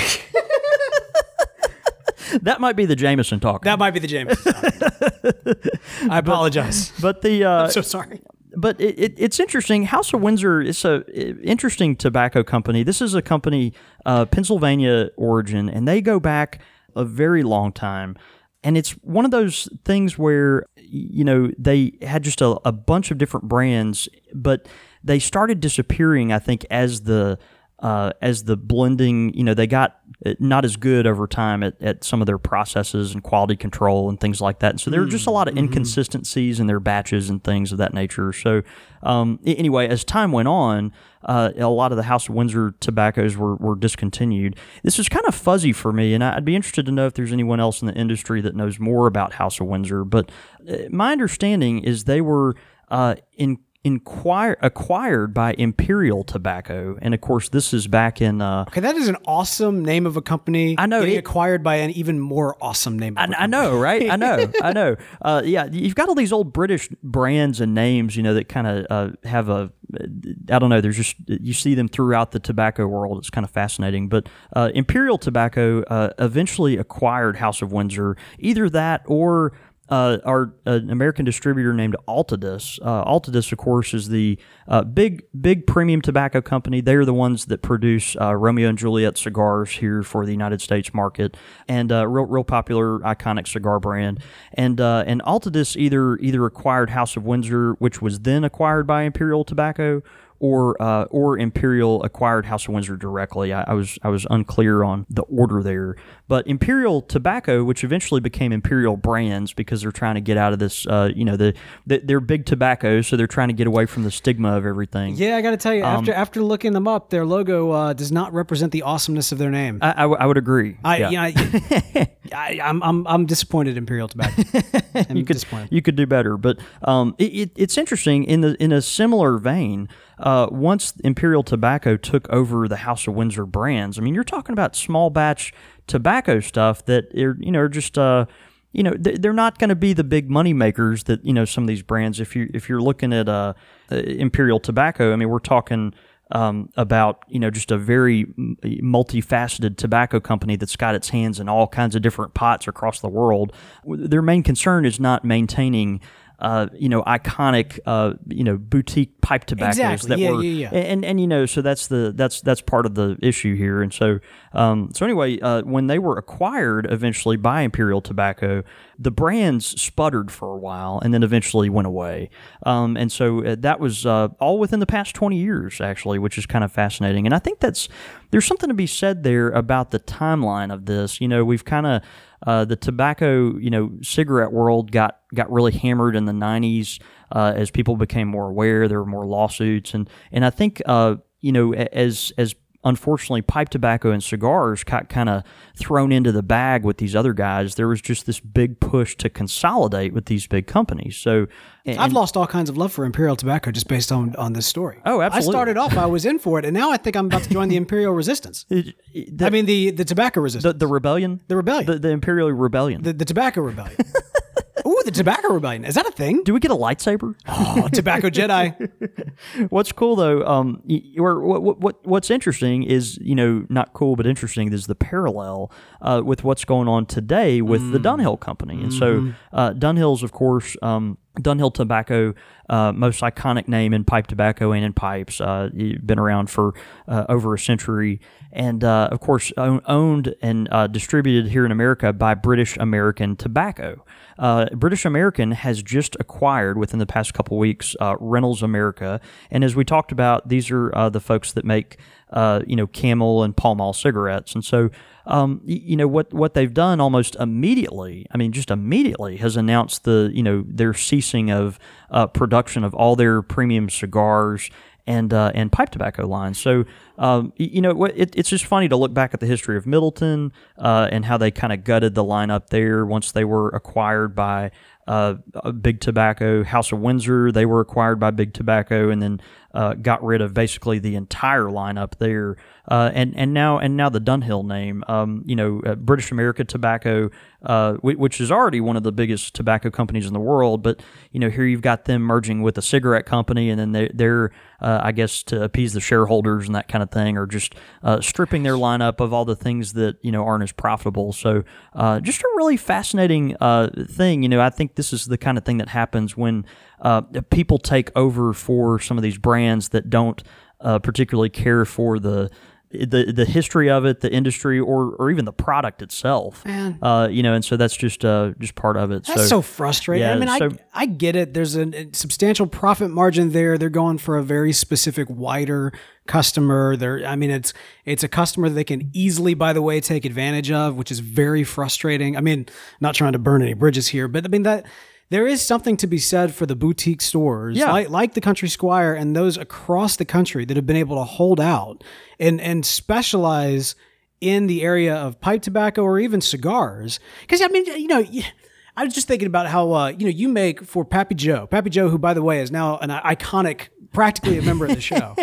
[SPEAKER 3] that might be the Jameson talking.
[SPEAKER 1] That might be the Jameson. I apologize.
[SPEAKER 3] But the uh,
[SPEAKER 1] I'm so sorry.
[SPEAKER 3] But it, it, it's interesting. House of Windsor is a interesting tobacco company. This is a company, uh, Pennsylvania origin, and they go back a very long time. And it's one of those things where, you know, they had just a, a bunch of different brands, but they started disappearing, I think, as the uh, as the blending, you know, they got not as good over time at, at some of their processes and quality control and things like that. And so there were just a lot of inconsistencies in their batches and things of that nature. So um, anyway, as time went on, uh, a lot of the House of Windsor tobaccos were, were discontinued. This is kind of fuzzy for me, and I'd be interested to know if there's anyone else in the industry that knows more about House of Windsor. But my understanding is they were uh, in inquire, acquired by Imperial Tobacco. And of course, this is back in. Uh,
[SPEAKER 1] Okay, that is an awesome name of a company.
[SPEAKER 3] I know,
[SPEAKER 1] getting
[SPEAKER 3] it-
[SPEAKER 1] acquired by an even more awesome name. Of
[SPEAKER 3] I,
[SPEAKER 1] a
[SPEAKER 3] I
[SPEAKER 1] company.
[SPEAKER 3] know, right? I know, I know. Uh, yeah, you've got all these old British brands and names, you know, that kind of uh, have a, I don't know. There's just you see them throughout the tobacco world. It's kind of fascinating. But uh, Imperial Tobacco uh, eventually acquired House of Windsor. Either that or uh, our uh, American distributor named Altadis. Uh, Altadis, of course, is the uh, big big premium tobacco company. They're the ones that produce uh, Romeo and Juliet cigars here for the United States market, and uh, real real popular iconic cigar brand. And uh, and Altadis either either acquired House of Windsor, which was then acquired by Imperial Tobacco, or uh, or Imperial acquired House of Windsor directly. I, I was I was unclear on the order there. But Imperial Tobacco, which eventually became Imperial Brands because they're trying to get out of this, uh, you know, the, the they're big tobacco, so they're trying to get away from the stigma of everything.
[SPEAKER 1] Yeah, I got to tell you,
[SPEAKER 3] Um,
[SPEAKER 1] after after looking them up, their logo uh, does not represent the awesomeness of their name.
[SPEAKER 3] I, I, w- I would agree.
[SPEAKER 1] I,
[SPEAKER 3] yeah.
[SPEAKER 1] yeah, I, I, I'm I'm I'm disappointed in Imperial Tobacco. I'm
[SPEAKER 3] you could
[SPEAKER 1] disappointed.
[SPEAKER 3] you could do better, but um, it, it, it's interesting in the in a similar vein. Uh, once Imperial Tobacco took over the House of Windsor brands, I mean, you're talking about small batch tobacco stuff that are, you know, are just uh, you know, they're not going to be the big money makers that, you know, some of these brands. If you if you're looking at uh, Imperial Tobacco, I mean, we're talking. Um, about, you know, just a very multifaceted tobacco company that's got its hands in all kinds of different pots across the world. Their main concern is not maintaining, uh, you know, iconic, uh, you know, boutique pipe tobaccos
[SPEAKER 1] Exactly.
[SPEAKER 3] that
[SPEAKER 1] Yeah,
[SPEAKER 3] were,
[SPEAKER 1] yeah, yeah.
[SPEAKER 3] and and you know, so that's the that's that's part of the issue here. And so, um, so anyway, uh, when they were acquired eventually by Imperial Tobacco, the brands sputtered for a while and then eventually went away. Um, and so uh, that was uh, all within the past twenty years, actually, which is kind of fascinating. And I think that's there's something to be said there about the timeline of this. You know, we've kind of uh, the tobacco, you know, cigarette world got got really hammered in the nineties uh, as people became more aware. There were more lawsuits, and and I think uh, you know as as unfortunately, pipe tobacco and cigars got kind of thrown into the bag with these other guys. There was just this big push to consolidate with these big companies. So, and,
[SPEAKER 1] I've lost all kinds of love for Imperial Tobacco just based on, on this story.
[SPEAKER 3] Oh, absolutely.
[SPEAKER 1] I started off, I was in for it, and now I think I'm about to join the Imperial Resistance.
[SPEAKER 3] it- it- the,
[SPEAKER 1] I mean, the, the Tobacco Resistance.
[SPEAKER 3] the, the rebellion,
[SPEAKER 1] The rebellion.
[SPEAKER 3] the, the Imperial Rebellion.
[SPEAKER 1] The, the Tobacco Rebellion. Ooh, the Tobacco Rebellion. Is that a thing?
[SPEAKER 3] Do we get a lightsaber?
[SPEAKER 1] Oh, Tobacco Jedi.
[SPEAKER 3] What's cool though, um, y- or what, what what's interesting is, you know, not cool but interesting is the parallel uh, with what's going on today with
[SPEAKER 1] Mm.
[SPEAKER 3] the Dunhill Company, and
[SPEAKER 1] Mm-hmm.
[SPEAKER 3] so uh, Dunhill's, of course, um, Dunhill Tobacco, uh, most iconic name in pipe tobacco and in pipes, uh, been around for uh, over a century, and uh, of course own, owned and uh, distributed here in America by British American Tobacco. Uh, British American has just acquired within the past couple weeks uh, Reynolds America, and as we talked about, these are uh, the folks that make uh, you know Camel and Pall Mall cigarettes, and so um, y- you know what what they've done almost immediately. I mean, just immediately has announced the you know their ceasing of uh, production of all their premium cigars and uh, and pipe tobacco lines. So um, y- you know what, it, it's just funny to look back at the history of Middleton uh, and how they kind of gutted the lineup there once they were acquired by uh, Big Tobacco. House of Windsor, they were acquired by Big Tobacco, and then uh, got rid of basically the entire lineup there. Uh, and and now and now the Dunhill name, um, you know, uh, British America Tobacco, uh, wh- which is already one of the biggest tobacco companies in the world, but you know here you've got them merging with a cigarette company, and then they, they're, uh, I guess, to appease the shareholders and that kind of thing, or just uh, stripping their lineup of all the things that you know aren't as profitable. So uh, just a really fascinating uh, thing. You know, I think this is the kind of thing that happens when uh, people take over for some of these brands that don't uh, particularly care for the. The the history of it, the industry, or or even the product itself,
[SPEAKER 1] Man.
[SPEAKER 3] uh, you know, and so that's just uh just part of it.
[SPEAKER 1] That's so,
[SPEAKER 3] so
[SPEAKER 1] frustrating.
[SPEAKER 3] yeah,
[SPEAKER 1] I mean,
[SPEAKER 3] so-
[SPEAKER 1] I I get it. There's a, a substantial profit margin there. They're going for a very specific, wider customer. They're, I mean, it's it's a customer that they can easily, by the way, take advantage of, which is very frustrating. I mean, not trying to burn any bridges here, but I mean that. There is something to be said for the boutique stores,
[SPEAKER 3] Yeah.
[SPEAKER 1] like, like the Country Squire and those across the country that have been able to hold out and, and specialize in the area of pipe tobacco or even cigars. Because, I mean, you know, I was just thinking about how uh, you know you make for Pappy Joe, Pappy Joe, who by the way is now an iconic, practically a member of the show.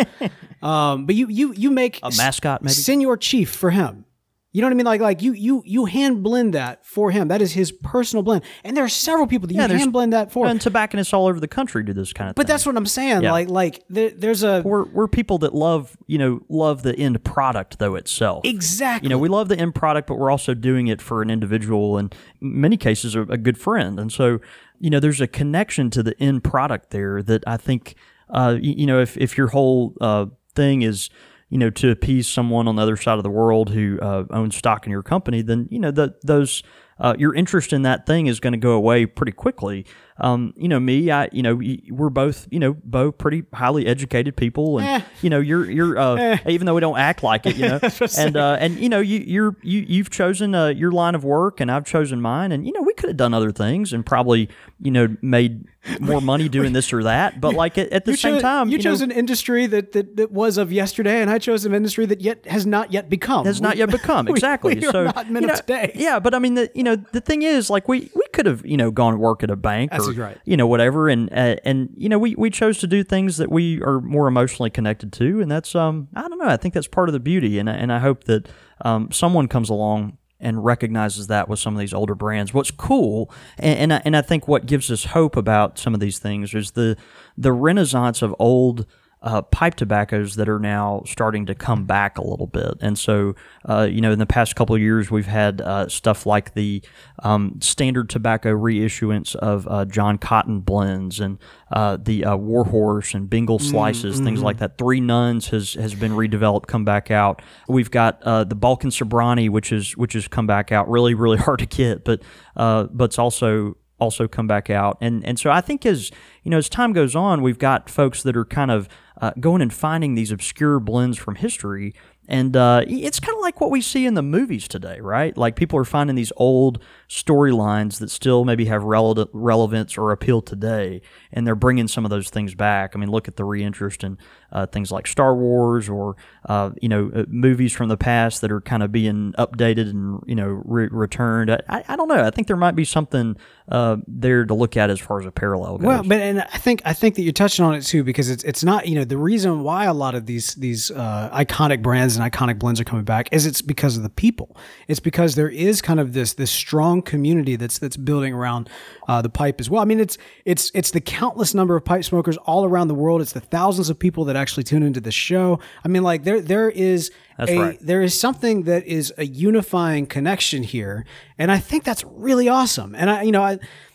[SPEAKER 1] Um, but you you you make
[SPEAKER 3] a mascot, maybe
[SPEAKER 1] Senior Chief for him. You know what I mean? Like, like you, you, you hand blend that for him. That is his personal blend. And there are several people that you
[SPEAKER 3] yeah,
[SPEAKER 1] hand blend that for.
[SPEAKER 3] And tobacconists all over the country do this kind of
[SPEAKER 1] but
[SPEAKER 3] thing.
[SPEAKER 1] But that's what I'm saying.
[SPEAKER 3] Yeah.
[SPEAKER 1] Like, like there, there's a
[SPEAKER 3] we're we're people that love you know love the end product though itself.
[SPEAKER 1] Exactly.
[SPEAKER 3] You know, we love the end product, but we're also doing it for an individual, and in many cases a, a good friend. And so, you know, there's a connection to the end product there that I think, uh, you, you know, if if your whole uh, thing is, you know, to appease someone on the other side of the world who uh, owns stock in your company, then, you know, the, those uh, your interest in that thing is going to go away pretty quickly. Um, you know, me, I, you know, we're both, you know, both pretty highly educated people, and
[SPEAKER 1] eh.
[SPEAKER 3] you know, you're, you're, uh, eh. even though we don't act like it, you know, and uh, and you know, you, you're, you, you've chosen uh, your line of work, and I've chosen mine, and you know, we could have done other things and probably, you know, made more money doing this or that, but like at, at the
[SPEAKER 1] you
[SPEAKER 3] same
[SPEAKER 1] chose,
[SPEAKER 3] time,
[SPEAKER 1] you,
[SPEAKER 3] you
[SPEAKER 1] chose
[SPEAKER 3] know,
[SPEAKER 1] an industry that, that that was of yesterday, and I chose an industry that yet has not yet become.
[SPEAKER 3] Has not yet become exactly.
[SPEAKER 1] we, we
[SPEAKER 3] so
[SPEAKER 1] are not men
[SPEAKER 3] you know,
[SPEAKER 1] of today.
[SPEAKER 3] Yeah, but I mean, the, you know, the thing is, like, we, we could have, you know, gone and work at a bank
[SPEAKER 1] That's
[SPEAKER 3] or
[SPEAKER 1] right.
[SPEAKER 3] you know whatever, and uh, and you know, we, we chose to do things that we are more emotionally connected to, and that's um I don't know, I think that's part of the beauty, and and I hope that um someone comes along and recognizes that with some of these older brands. What's cool, and and I, and I think what gives us hope about some of these things is the the renaissance of old uh, pipe tobaccos that are now starting to come back a little bit. And so, uh, you know, in the past couple of years, we've had uh, stuff like the um, standard tobacco reissuance of uh, John Cotton blends, and uh, the uh, Warhorse and Bengal slices, mm-hmm. things like that. Three Nuns has has been redeveloped, come back out. We've got uh, the Balkan Sobrani, which is which has come back out. Really, really hard to get, but uh, but it's also also come back out. And and so I think as you know, as time goes on, we've got folks that are kind of uh, going and finding these obscure blends from history. And uh, it's kind of like what we see in the movies today, right? Like people are finding these old storylines that still maybe have rele- relevance or appeal today, and they're bringing some of those things back. I mean, look at the reinterest in uh, things like Star Wars, or uh, you know, uh, movies from the past that are kind of being updated and you know re- returned. I, I don't know. I think there might be something uh, there to look at as far as a parallel goes.
[SPEAKER 1] Well, but and I think I think that you're touching on it too, because it's it's not, you know, the reason why a lot of these these uh, iconic brands and iconic blends are coming back is it's because of the people. It's because there is kind of this this strong community that's that's building around uh, the pipe as well. I mean, it's it's it's the countless number of pipe smokers all around the world. It's the thousands of people that actually tune into the show. I mean, like there there is
[SPEAKER 3] That's
[SPEAKER 1] a
[SPEAKER 3] right.
[SPEAKER 1] there is something that is a unifying connection here, and I think that's really awesome. And I, you know, I,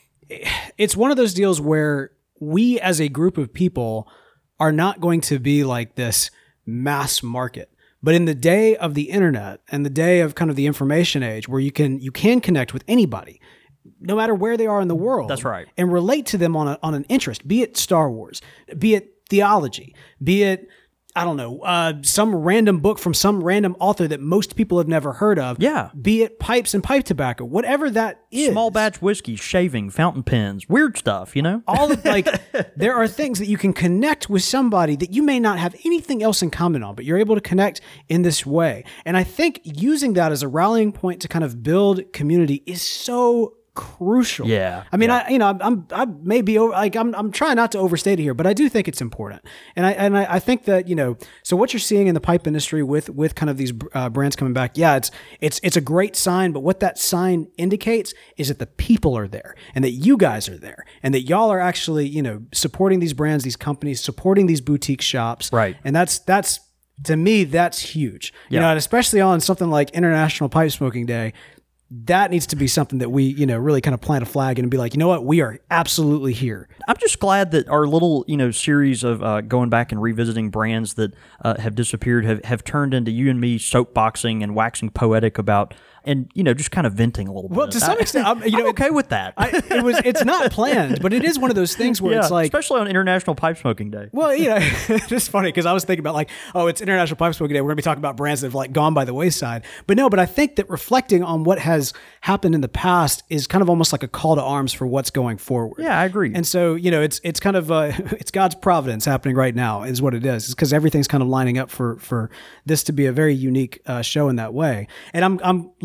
[SPEAKER 1] it's one of those deals where we as a group of people are not going to be like this mass market. But in the day of the internet and the day of kind of the information age, where you can you can connect with anybody, no matter where they are in the world.
[SPEAKER 3] That's right.
[SPEAKER 1] And relate to them on a, on an interest, be it Star Wars, be it theology, be it, I don't know, uh, some random book from some random author that most people have never heard of.
[SPEAKER 3] Yeah.
[SPEAKER 1] Be it pipes and pipe tobacco, whatever that is.
[SPEAKER 3] Small batch whiskey, shaving, fountain pens, weird stuff, you know?
[SPEAKER 1] All of, like, there are things that you can connect with somebody that you may not have anything else in common on, but you're able to connect in this way. And I think using that as a rallying point to kind of build community is so crucial.
[SPEAKER 3] Yeah.
[SPEAKER 1] I mean,
[SPEAKER 3] yeah.
[SPEAKER 1] I, you know, I'm, I'm I may be over, like, I'm, I'm trying not to overstate it here, but I do think it's important. And I, and I, I think that, you know, so what you're seeing in the pipe industry with, with kind of these uh, brands coming back, yeah, it's, it's, it's a great sign, but what that sign indicates is that the people are there, and that you guys are there, and that y'all are actually, you know, supporting these brands, these companies, supporting these boutique shops.
[SPEAKER 3] Right.
[SPEAKER 1] And that's, that's, to me, that's huge. You
[SPEAKER 3] Yeah.
[SPEAKER 1] know, and especially on something like International Pipe Smoking Day, that needs to be something that we, you know, really kind of plant a flag and be like, you know what, we are absolutely here.
[SPEAKER 3] I'm just glad that our little, you know, series of uh, going back and revisiting brands that uh, have disappeared have, have turned into you and me soapboxing and waxing poetic about, and you know, just kind of venting a little bit.
[SPEAKER 1] Well, to some
[SPEAKER 3] I,
[SPEAKER 1] extent, I'm, you know,
[SPEAKER 3] I'm okay with that.
[SPEAKER 1] I, it was, it's not planned, but it is one of those things where
[SPEAKER 3] yeah,
[SPEAKER 1] it's like,
[SPEAKER 3] especially on International Pipe Smoking Day.
[SPEAKER 1] well, you know, it's funny because I was thinking about like, oh, it's International Pipe Smoking Day. We're going to be talking about brands that have like gone by the wayside. But no, but I think that reflecting on what has happened in the past is kind of almost like a call to arms for what's going forward.
[SPEAKER 3] Yeah, I agree.
[SPEAKER 1] And so, you know, it's it's kind of uh, it's God's providence happening right now is what it is. It's because everything's kind of lining up for for this to be a very unique uh, show in that way. And I'm I'm looking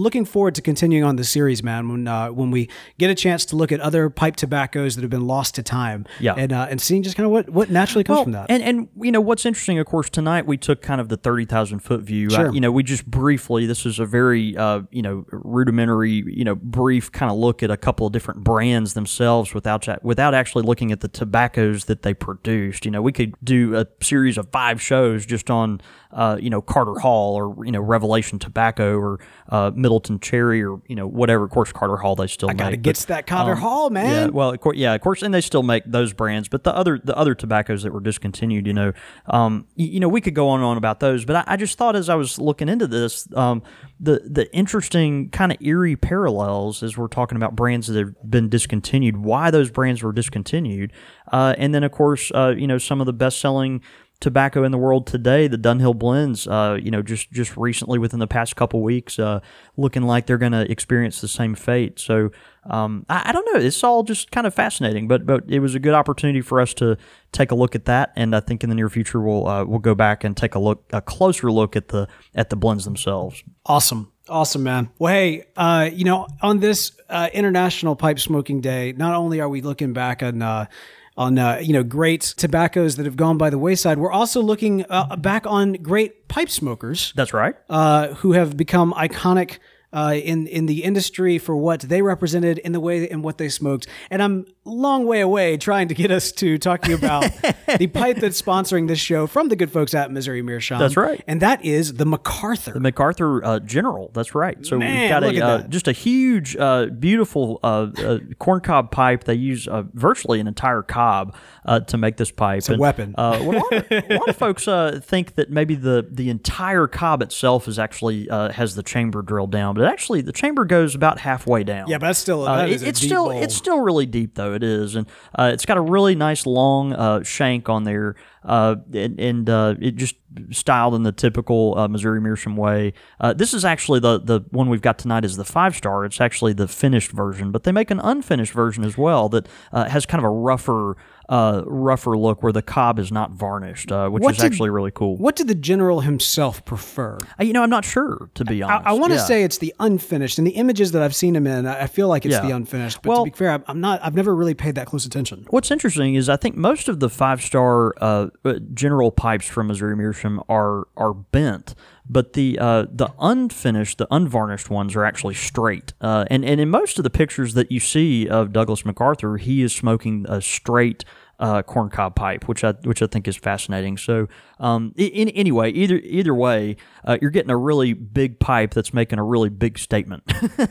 [SPEAKER 1] looking forward to continuing on the series, man. When uh, when we get a chance to look at other pipe tobaccos that have been lost to time,
[SPEAKER 3] Yeah.
[SPEAKER 1] and uh, and seeing just kind of what, what naturally comes
[SPEAKER 3] Well,
[SPEAKER 1] from that.
[SPEAKER 3] And and you know what's interesting, of course, tonight we took kind of the thirty thousand foot view.
[SPEAKER 1] Sure.
[SPEAKER 3] Uh, you know, we just briefly. This is a very uh, you know rudimentary, you know, brief kind of look at a couple of different brands themselves without without actually looking at the tobaccos that they produced. You know, we could do a series of five shows just on uh, you know Carter Hall or you know Revelation Tobacco or uh, Middleton Cherry or you know whatever. Of course, Carter Hall they still
[SPEAKER 1] I
[SPEAKER 3] make.
[SPEAKER 1] gotta get
[SPEAKER 3] but,
[SPEAKER 1] to that Carter
[SPEAKER 3] um,
[SPEAKER 1] Hall, man.
[SPEAKER 3] Yeah, well, of course, yeah, of course, and they still make those brands, but the other the other tobaccos that were discontinued, you know, um, you, you know, we could go on and on about those, but I, I just thought as I was looking into this, um, the the interesting kind of eerie parallels as we're talking about brands that have been discontinued, why those brands were discontinued, uh, and then of course, uh, you know, some of the best selling tobacco in the world today, the Dunhill blends, uh, you know, just just recently within the past couple weeks, uh, looking like they're going to experience the same fate. So um, I, I don't know. It's all just kind of fascinating, but but it was a good opportunity for us to take a look at that, and I think in the near future we'll uh, we'll go back and take a look, a closer look at the at the blends themselves.
[SPEAKER 1] Awesome. Awesome, man. Well, hey, uh, you know, on this uh, International Pipe Smoking Day, not only are we looking back on uh, on uh, you know great tobaccos that have gone by the wayside, we're also looking uh, back on great pipe smokers
[SPEAKER 3] That's right.
[SPEAKER 1] uh, who have become iconic uh, in in the industry for what they represented in the way in what they smoked. And I'm a long way away trying to get us to talking about the pipe that's sponsoring this show from the good folks at Missouri Meerschaum.
[SPEAKER 3] That's right.
[SPEAKER 1] And that is the MacArthur.
[SPEAKER 3] The MacArthur uh, General. That's right. So
[SPEAKER 1] Man,
[SPEAKER 3] we've got
[SPEAKER 1] look
[SPEAKER 3] a
[SPEAKER 1] at
[SPEAKER 3] uh,
[SPEAKER 1] that.
[SPEAKER 3] just a huge, uh, beautiful uh, uh, corncob pipe. They use uh, virtually an entire cob uh, to make this pipe. It's
[SPEAKER 1] a weapon.
[SPEAKER 3] Uh, well, a, lot of, a lot of folks uh, think that maybe the the entire cob itself is actually uh, has the chamber drilled down, but actually the chamber goes about halfway down.
[SPEAKER 1] Yeah, but that's still
[SPEAKER 3] Uh,
[SPEAKER 1] that
[SPEAKER 3] it-
[SPEAKER 1] is a
[SPEAKER 3] it's
[SPEAKER 1] deep
[SPEAKER 3] still
[SPEAKER 1] bowl.
[SPEAKER 3] it's still really deep though. It is, and uh, it's got a really nice long uh, shank on there, uh, and, and uh, it just styled in the typical uh, Missouri Meerschaum way. Uh, this is actually the the one we've got tonight is the five star. It's actually the finished version, but they make an unfinished version as well that uh, has kind of a rougher. Uh, rougher look where the cob is not varnished, uh, which
[SPEAKER 1] What
[SPEAKER 3] is
[SPEAKER 1] did-
[SPEAKER 3] actually really cool.
[SPEAKER 1] What did the general himself prefer?
[SPEAKER 3] Uh, you know, I'm not sure, to be
[SPEAKER 1] I,
[SPEAKER 3] honest.
[SPEAKER 1] I want to
[SPEAKER 3] Yeah.
[SPEAKER 1] say it's the unfinished. In the images that I've seen him in, I I feel like it's
[SPEAKER 3] Yeah.
[SPEAKER 1] the unfinished. But
[SPEAKER 3] Well-
[SPEAKER 1] to be fair, I'm- I'm not. I've never really paid that close attention.
[SPEAKER 3] What's interesting is I think most of the five star uh, uh, general pipes from Missouri Meerschaum are are bent, but the uh, the unfinished, the unvarnished ones are actually straight. Uh, and and in most of the pictures that you see of Douglas MacArthur, he is smoking a straight uh, corncob pipe, which I which I think is fascinating. So, um, in, anyway, either either way, uh, you're getting a really big pipe that's making a really big statement.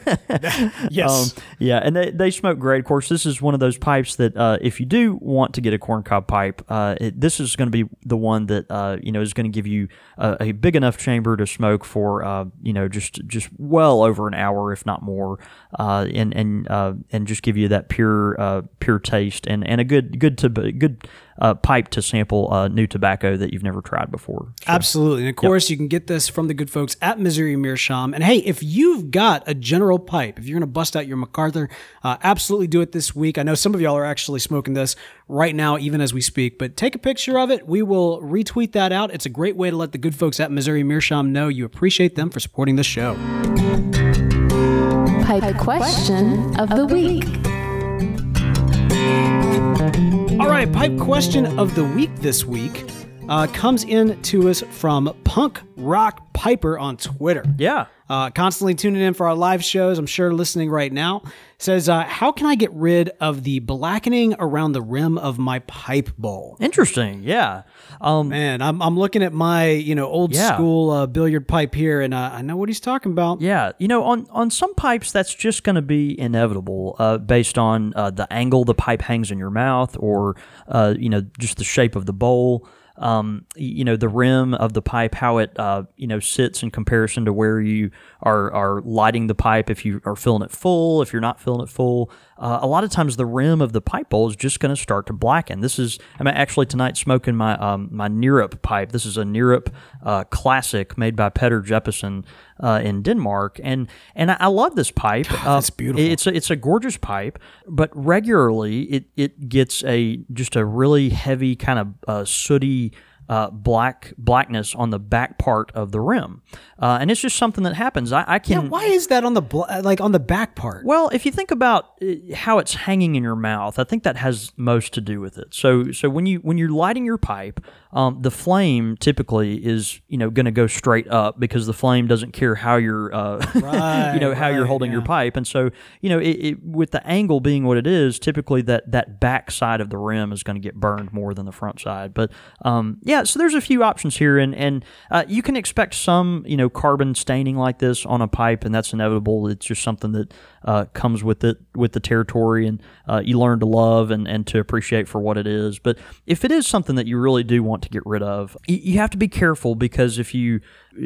[SPEAKER 1] Yes.
[SPEAKER 3] Um, yeah, and they, they smoke great. Of course, this is one of those pipes that uh, if you do want to get a corncob pipe, uh, it, this is going to be the one that uh, you know is going to give you a, a big enough chamber to smoke for uh, you know just just well over an hour, if not more, uh, and and uh, and just give you that pure uh, pure taste and, and a good good to good uh, pipe to sample uh, new tobacco that you've never tried before. So,
[SPEAKER 1] Absolutely. And of course, you can get this from the good folks at Missouri Meerschaum. And hey, if you've got a general pipe, if you're going to bust out your MacArthur, uh, absolutely do it this week. I know some of y'all are actually smoking this right now, even as we speak, but take a picture of it. We will retweet that out. It's a great way to let the good folks at Missouri Meerschaum know you appreciate them for supporting this show.
[SPEAKER 2] Pipe question of the week.
[SPEAKER 1] All right, pipe question of the week this week uh, comes in to us from Punk Rock Piper on Twitter.
[SPEAKER 3] yeah.
[SPEAKER 1] Uh, constantly tuning in for our live shows, I'm sure listening right now. Says, uh, how can I get rid of the blackening around the rim of my pipe bowl?
[SPEAKER 3] Interesting. Yeah. Um,
[SPEAKER 1] Man, I'm I'm looking at my you know old
[SPEAKER 3] Yeah.
[SPEAKER 1] school uh, billiard pipe here, and uh, I know what he's talking about.
[SPEAKER 3] Yeah, you know, on, on some pipes, that's just going to be inevitable uh, based on uh, the angle the pipe hangs in your mouth or, uh, you know, just the shape of the bowl. Um, y- you know, the rim of the pipe, how it, uh, you know, sits in comparison to where you are, are lighting the pipe, if you are filling it full, if you're not filling it full. Uh, a lot of times the rim of the pipe bowl is just going to start to blacken. This is, I'm actually tonight smoking my um, my Nerup pipe. This is a Nerup uh, classic made by Petter Jeppesen uh, in Denmark. And and I, I love this pipe. Uh,
[SPEAKER 1] that's beautiful.
[SPEAKER 3] It's a, it's a gorgeous pipe, but regularly it, it gets a just a really heavy kind of uh, sooty uh, black blackness on the back part of the rim, uh, and it's just something that happens. I, I can.
[SPEAKER 1] Yeah, why is that on the bl- like on the back part?
[SPEAKER 3] Well, if you think about uh, how it's hanging in your mouth, I think that has most to do with it. So, so when you when you're lighting your pipe, um, the flame typically is you know going to go straight up because the flame doesn't care how you're uh,
[SPEAKER 1] Right,
[SPEAKER 3] you know how
[SPEAKER 1] right,
[SPEAKER 3] you're holding
[SPEAKER 1] yeah.
[SPEAKER 3] your pipe, and so you know it, it, with the angle being what it is, typically that that back side of the rim is going to get burned more than the front side. But um, yeah, so there's a few options here, and and uh, you can expect some you know carbon staining like this on a pipe, and that's inevitable. It's just something that uh, comes with it with the territory, and uh, you learn to love and, and to appreciate for what it is. But if it is something that you really do want to get rid of, you, you have to be careful, because if you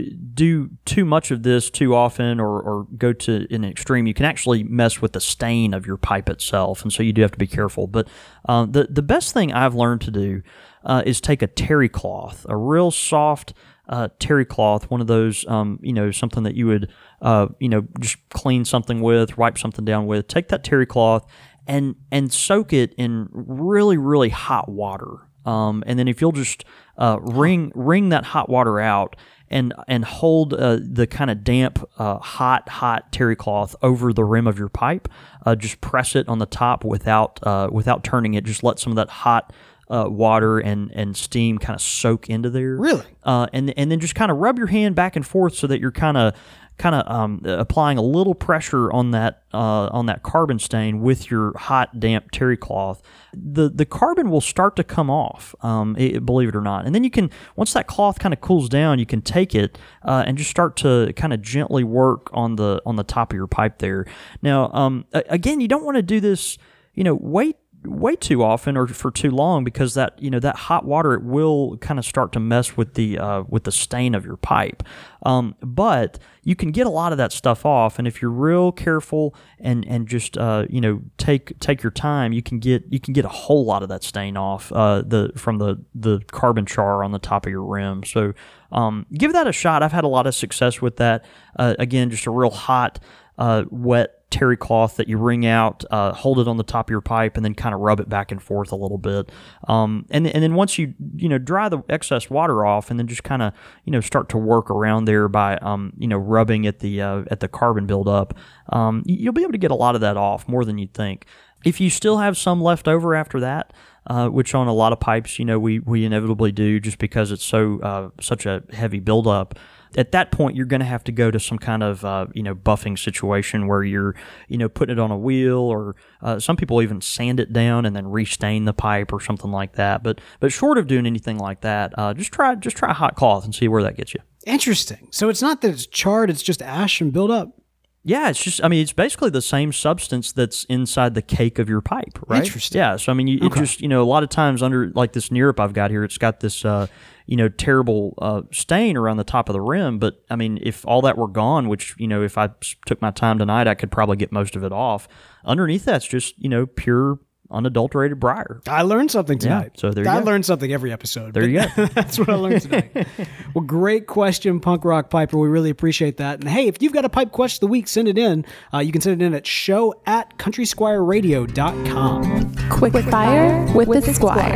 [SPEAKER 3] do too much of this too often or, or go to an extreme, you can actually mess with the stain of your pipe itself, and so you do have to be careful. But uh, the, the best thing I've learned to do uh, is take a terry cloth, a real soft uh, terry cloth, one of those, um, you know, something that you would, uh, you know, just clean something with, wipe something down with. Take that terry cloth and and soak it in really, really hot water. Um, and then if you'll just uh, wring wring that hot water out and and hold uh, the kind of damp, uh, hot, hot terry cloth over the rim of your pipe, uh, just press it on the top without uh, without turning it. Just let some of that hot uh, water and, and steam kind of soak into there.
[SPEAKER 1] Really?
[SPEAKER 3] Uh, and and then just kind of rub your hand back and forth so that you're kind of kind of um, applying a little pressure on that uh, on that carbon stain with your hot, damp terry cloth. The the carbon will start to come off, um, it, believe it or not. And then you can, once that cloth kind of cools down, you can take it uh, and just start to kind of gently work on the on the top of your pipe there. Now, um, again, you don't want to do this, you know, wait. way too often or for too long, because that you know that hot water, it will kind of start to mess with the uh, with the stain of your pipe. Um, but you can get a lot of that stuff off, and if you're real careful and and just uh, you know take take your time, you can get you can get a whole lot of that stain off uh, the from the the carbon char on the top of your rim. So um, give that a shot. I've had a lot of success with that. Uh, again, just a real hot, uh, wet terry cloth that you wring out, uh, hold it on the top of your pipe, and then kind of rub it back and forth a little bit. Um, and and then once you you know dry the excess water off, and then just kind of you know start to work around there by um, you know rubbing at the uh, at the carbon buildup, um, you'll be able to get a lot of that off, more than you'd think. If you still have some left over after that, uh, which on a lot of pipes, you know, we we inevitably do, just because it's so uh, such a heavy buildup. At that point, you're going to have to go to some kind of, uh, you know, buffing situation where you're, you know, putting it on a wheel, or uh, some people even sand it down and then restain the pipe or something like that. But but short of doing anything like that, uh, just try just try hot cloth and see where that gets you.
[SPEAKER 1] Interesting. So it's not that it's charred; it's just ash and buildup.
[SPEAKER 3] Yeah, it's just, I mean, it's basically the same substance that's inside the cake of your pipe, right?
[SPEAKER 1] Interesting.
[SPEAKER 3] Yeah, so I mean, you,
[SPEAKER 1] Okay.
[SPEAKER 3] it just, you know, a lot of times under, like this Nerup I've got here, it's got this, uh, you know, terrible uh, stain around the top of the rim. But I mean, if all that were gone, which, you know, if I took my time tonight, I could probably get most of it off. Underneath that's just, you know, pure, unadulterated briar.
[SPEAKER 1] I learned something tonight.
[SPEAKER 3] Yeah, so there you
[SPEAKER 1] I
[SPEAKER 3] go.
[SPEAKER 1] learned something every episode.
[SPEAKER 3] There you go.
[SPEAKER 1] That's what I learned today. Well, great question, Punk Rock Piper. We really appreciate that. And hey, if you've got a pipe question of the week, send it in. Uh, you can send it in at show at country squire radio dot com.
[SPEAKER 2] Quick fire with the Squire.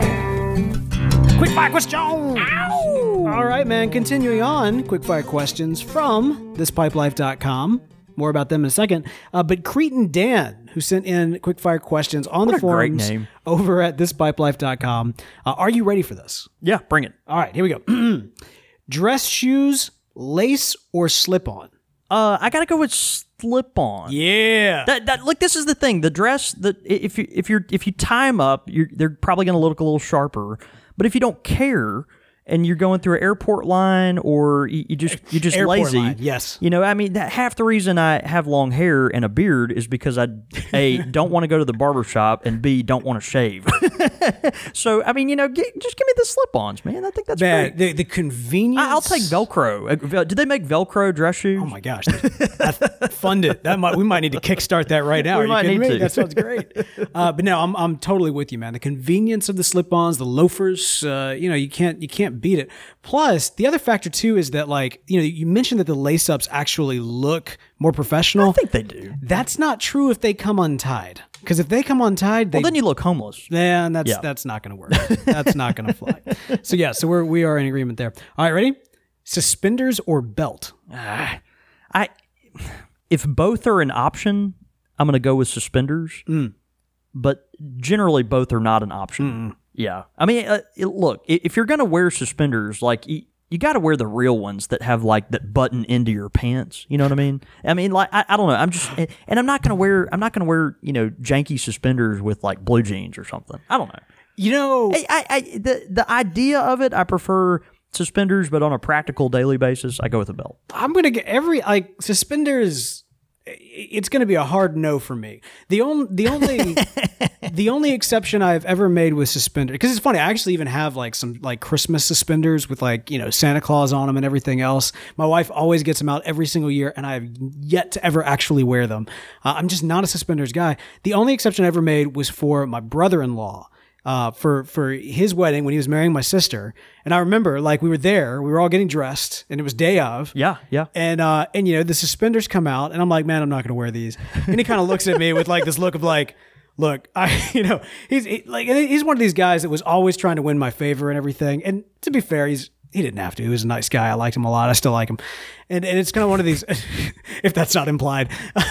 [SPEAKER 1] Quick fire question! Ow! All right, man. Continuing on, quick fire questions from this pipe life dot com. More about them in a second. Uh, but Cretan Dan, who sent in quickfire questions on
[SPEAKER 3] What
[SPEAKER 1] the
[SPEAKER 3] a great
[SPEAKER 1] forums
[SPEAKER 3] name.
[SPEAKER 1] over at this pipe life dot com. Uh, are you ready for this?
[SPEAKER 3] Yeah, bring it.
[SPEAKER 1] All right, here we go. Dress shoes, lace, or slip-on?
[SPEAKER 3] Uh, I got to go with slip-on.
[SPEAKER 1] Yeah.
[SPEAKER 3] That, that look, this is the thing. The dress, the if you if you're if you tie them up, you're, they're probably going to look a little sharper. But if you don't care, and you're going through an airport line, or you, you just you're just
[SPEAKER 1] Airport
[SPEAKER 3] lazy,
[SPEAKER 1] line, yes.
[SPEAKER 3] You know, I mean, that, half the reason I have long hair and a beard is because I a don't want to go to the barber shop, and b don't want to shave. So I mean, you know, get, just give me the slip-ons, man. I think that's
[SPEAKER 1] Man,
[SPEAKER 3] great.
[SPEAKER 1] the, the convenience.
[SPEAKER 3] I, I'll take Velcro. Uh, Vel- Did they make Velcro dress shoes?
[SPEAKER 1] Oh my gosh, that, fund it. That might we might need to kickstart that right now.
[SPEAKER 3] We
[SPEAKER 1] Are you
[SPEAKER 3] might
[SPEAKER 1] kidding
[SPEAKER 3] need
[SPEAKER 1] me?
[SPEAKER 3] to.
[SPEAKER 1] That sounds great. Uh, but no, I'm I'm totally with you, man. The convenience of the slip-ons, the loafers, uh, you know, you can't you can't beat it. Plus, the other factor too is that, like, you know, you mentioned that the lace-ups actually look more professional.
[SPEAKER 3] I think they do.
[SPEAKER 1] That's not true if they come untied. Because if they come untied, they
[SPEAKER 3] Well, then you look homeless.
[SPEAKER 1] Man, that's
[SPEAKER 3] Yeah.
[SPEAKER 1] that's not going to work. That's not going to fly. So yeah, so we're we are in agreement there. All right, ready? Suspenders or belt?
[SPEAKER 3] I, if both are an option, I'm going to go with suspenders.
[SPEAKER 1] Mm.
[SPEAKER 3] But generally, both are not an option.
[SPEAKER 1] Mm-mm.
[SPEAKER 3] Yeah, I mean, uh, it, look, i- if you're going to wear suspenders, like you, you got to wear the real ones that have like that button into your pants. You know what I mean? I mean, like I, I don't know. I'm just, and I'm not going to wear, I'm not going to wear, you know, janky suspenders with like blue jeans or something. I don't know.
[SPEAKER 1] You know,
[SPEAKER 3] I, I, I the the idea of it, I prefer suspenders, but on a practical daily basis, I go with a belt.
[SPEAKER 1] I'm going to get every like suspenders. It's going to be a hard no for me. The only the only the only exception I've ever made with suspenders, because it's funny, I actually even have like some like Christmas suspenders with like, you know, Santa Claus on them and everything else. My wife always gets them out every single year, and I have yet to ever actually wear them. Uh, I'm just not a suspenders guy. The only exception I ever made was for my brother-in-law. Uh, for for his wedding when he was marrying my sister, and I remember like we were there, we were all getting dressed, and it was day of.
[SPEAKER 3] Yeah, yeah.
[SPEAKER 1] And uh, and you know the suspenders come out, and I'm like, man, I'm not going to wear these. And he kind of looks at me with like this look of like, look, I, you know, he's he, like he's one of these guys that was always trying to win my favor and everything. And to be fair, he's he didn't have to. He was a nice guy. I liked him a lot. I still like him. And and it's kind of one of these, if that's not implied,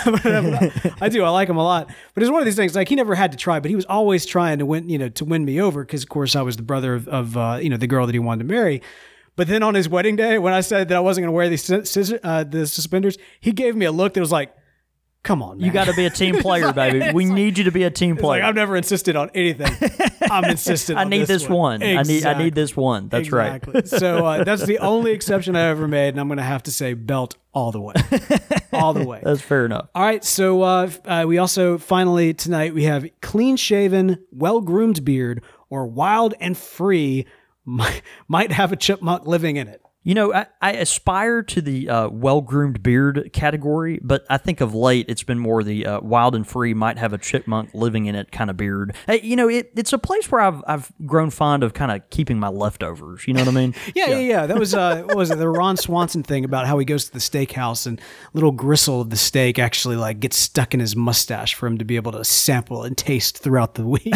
[SPEAKER 1] I do. I like him a lot. But it's one of these things. Like he never had to try, but he was always trying to win, you know, to win me over because of course I was the brother of, of uh, you know, the girl that he wanted to marry. But then on his wedding day, when I said that I wasn't going to wear these scissor, uh, the suspenders, he gave me a look that was like, come on, man.
[SPEAKER 3] You got to be a team player, baby. We need you to be a team player.
[SPEAKER 1] Like, I've never insisted on anything. I'm insistent
[SPEAKER 3] I
[SPEAKER 1] on
[SPEAKER 3] need
[SPEAKER 1] this,
[SPEAKER 3] this one. I need I need this one. That's
[SPEAKER 1] exactly.
[SPEAKER 3] right.
[SPEAKER 1] So uh, that's the only exception I ever made, and I'm going to have to say belt all the way. All the way.
[SPEAKER 3] That's fair enough.
[SPEAKER 1] All right, so uh, uh, we also, finally, tonight, we have clean-shaven, well-groomed beard, or wild and free, might, might have a chipmunk living in it.
[SPEAKER 3] You know, I, I aspire to the uh, well-groomed beard category, but I think of late it's been more the uh, wild and free, might have a chipmunk living in it kind of beard. Hey, you know, it, it's a place where I've I've grown fond of kind of keeping my leftovers. You know what I mean?
[SPEAKER 1] yeah, yeah, yeah. That was uh, what was it? The Ron Swanson thing about how he goes to the steakhouse and little gristle of the steak actually like gets stuck in his mustache for him to be able to sample and taste throughout the week.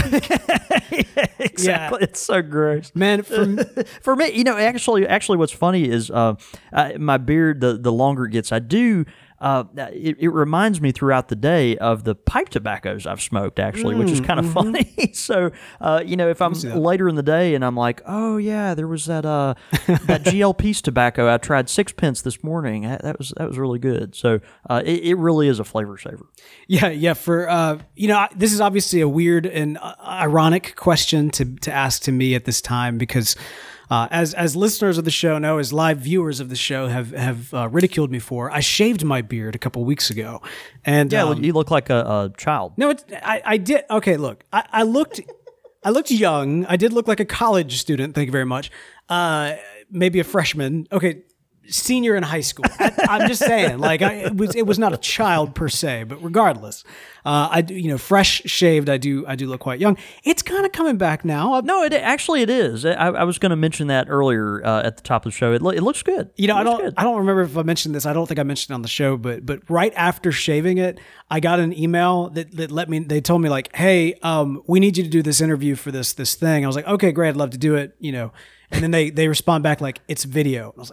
[SPEAKER 3] yeah, exactly. Yeah. It's so gross,
[SPEAKER 1] man. For
[SPEAKER 3] for me, you know, actually, actually, what's funny is uh, uh, my beard. The the longer it gets, I do. Uh, it, it reminds me throughout the day of the pipe tobaccos I've smoked, actually, mm, which is kind of mm-hmm. funny. So, uh, you know, if I'm later in the day and I'm like, oh yeah, there was that uh, that G L Peace tobacco I tried sixpence this morning. That was that was really good. So uh, it, it really is a flavor saver.
[SPEAKER 1] Yeah, yeah. For uh, you know, this is obviously a weird and uh, ironic question to to ask to me at this time because. Uh, as as listeners of the show know, as live viewers of the show have have uh, ridiculed me for, I shaved my beard a couple weeks ago, and
[SPEAKER 3] yeah,
[SPEAKER 1] um,
[SPEAKER 3] you look like a, a child.
[SPEAKER 1] No, it's, I I did. Okay, look, I, I looked, I looked young. I did look like a college student. Thank you very much. Uh, maybe a freshman. Okay. Senior in high school. I, I'm just saying, like, I, it was it was not a child per se, but regardless, uh, I do, you know, fresh shaved, I do I do look quite young. It's kind of coming back now.
[SPEAKER 3] No, it actually it is. I, I was going to mention that earlier uh, at the top of the show. It, lo- it looks good.
[SPEAKER 1] You know,
[SPEAKER 3] it
[SPEAKER 1] I don't
[SPEAKER 3] good.
[SPEAKER 1] I don't remember if I mentioned this. I don't think I mentioned it on the show, but but right after shaving it, I got an email that, that let me. They told me like, hey, um, we need you to do this interview for this this thing. I was like, okay, great, I'd love to do it. You know, and then they they respond back like, it's video. And I was like.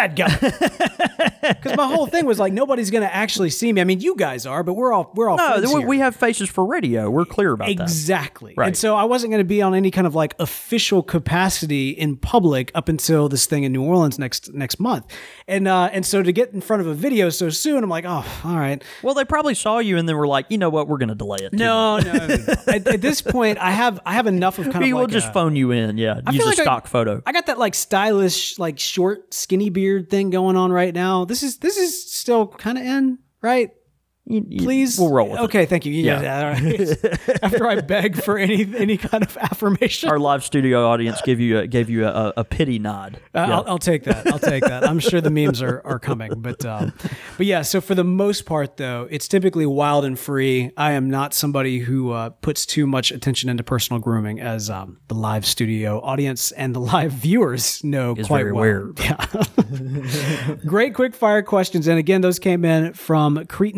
[SPEAKER 1] Dadgummit. Because my whole thing was like nobody's going to actually see me. I mean, you guys are, but we're all we're all
[SPEAKER 3] no.
[SPEAKER 1] friends
[SPEAKER 3] We,
[SPEAKER 1] here.
[SPEAKER 3] we have faces for radio. We're clear about
[SPEAKER 1] exactly.
[SPEAKER 3] that.
[SPEAKER 1] Exactly.
[SPEAKER 3] Right.
[SPEAKER 1] And so I wasn't going to be on any kind of like official capacity in public up until this thing in New Orleans next next month. And uh, and so to get in front of a video so soon, I'm like, oh, all right.
[SPEAKER 3] Well, they probably saw you and then were like, you know what, we're going to delay it.
[SPEAKER 1] No, no, no, no. at, at this point, I have I have enough of kind
[SPEAKER 3] we
[SPEAKER 1] of.
[SPEAKER 3] will
[SPEAKER 1] like
[SPEAKER 3] just
[SPEAKER 1] a,
[SPEAKER 3] phone you in. Yeah,
[SPEAKER 1] I
[SPEAKER 3] use a
[SPEAKER 1] like
[SPEAKER 3] stock
[SPEAKER 1] I,
[SPEAKER 3] photo.
[SPEAKER 1] I got that like stylish, like short, skinny beard thing going on right now. This is this is still kind of in, right?
[SPEAKER 3] You, you,
[SPEAKER 1] Please,
[SPEAKER 3] we'll roll with
[SPEAKER 1] okay,
[SPEAKER 3] it.
[SPEAKER 1] thank you. Yeah, yeah. All right. After I beg for any any kind of affirmation,
[SPEAKER 3] our live studio audience give you a, gave you a, a pity nod.
[SPEAKER 1] Uh,
[SPEAKER 3] yeah.
[SPEAKER 1] I'll, I'll take that. I'll take that. I'm sure the memes are, are coming, but um, but yeah. So for the most part, though, it's typically wild and free. I am not somebody who uh, puts too much attention into personal grooming, as um, the live studio audience and the live viewers know
[SPEAKER 3] Is
[SPEAKER 1] quite
[SPEAKER 3] very
[SPEAKER 1] well.
[SPEAKER 3] aware.
[SPEAKER 1] Yeah. Great quick fire questions, and again, those came in from Cretan Dan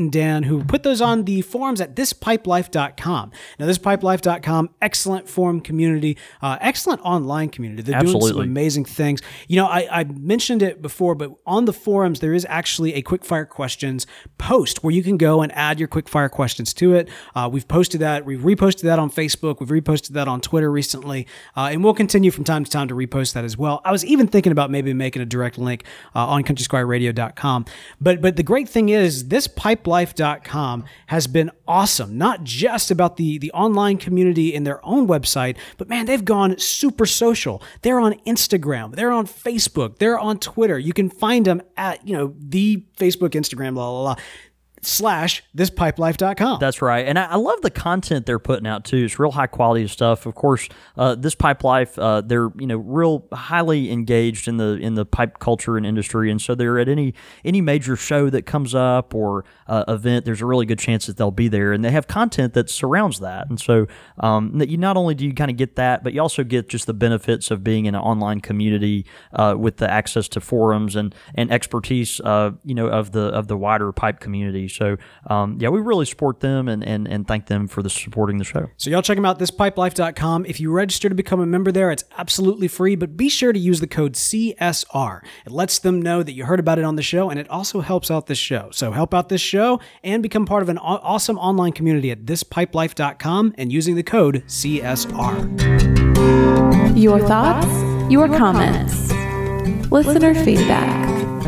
[SPEAKER 1] man, who put those on the forums at this pipe life dot com. Now, this pipe life dot com, excellent forum community, uh, excellent online community. They're
[SPEAKER 3] Absolutely.
[SPEAKER 1] doing some amazing things. You know, I, I mentioned it before, but on the forums, there is actually a quickfire questions post where you can go and add your quickfire questions to it. Uh, we've posted that. We've reposted that on Facebook. We've reposted that on Twitter recently. Uh, and we'll continue from time to time to repost that as well. I was even thinking about maybe making a direct link uh, on country squire radio dot com. But, but the great thing is, this pipe life dot com has been awesome, not just about the, the online community in their own website, but man, they've gone super social. They're on Instagram. They're on Facebook. They're on Twitter. You can find them at, you know, the Facebook, Instagram, blah, blah, blah, slash this pipe life dot com.
[SPEAKER 3] That's right. And I, I love the content they're putting out too. It's real high quality stuff. Of course, uh, this Pipe Life, uh, they're, you know, real highly engaged in the in the pipe culture and industry. And so they're at any any major show that comes up or uh, event, there's a really good chance that they'll be there. And they have content that surrounds that. And so um, you not only do you kind of get that, but you also get just the benefits of being in an online community uh, with the access to forums and and expertise, uh, you know, of the of the wider pipe community. So, um, yeah, we really support them and, and, and thank them for the supporting the show.
[SPEAKER 1] So y'all check them out, this pipe life dot com. If you register to become a member there, it's absolutely free, but be sure to use the code C S R. It lets them know that you heard about it on the show, and it also helps out this show. So help out this show and become part of an aw- awesome online community at this pipe life dot com and using the code C S R.
[SPEAKER 2] Your thoughts, your comments, listener feedback.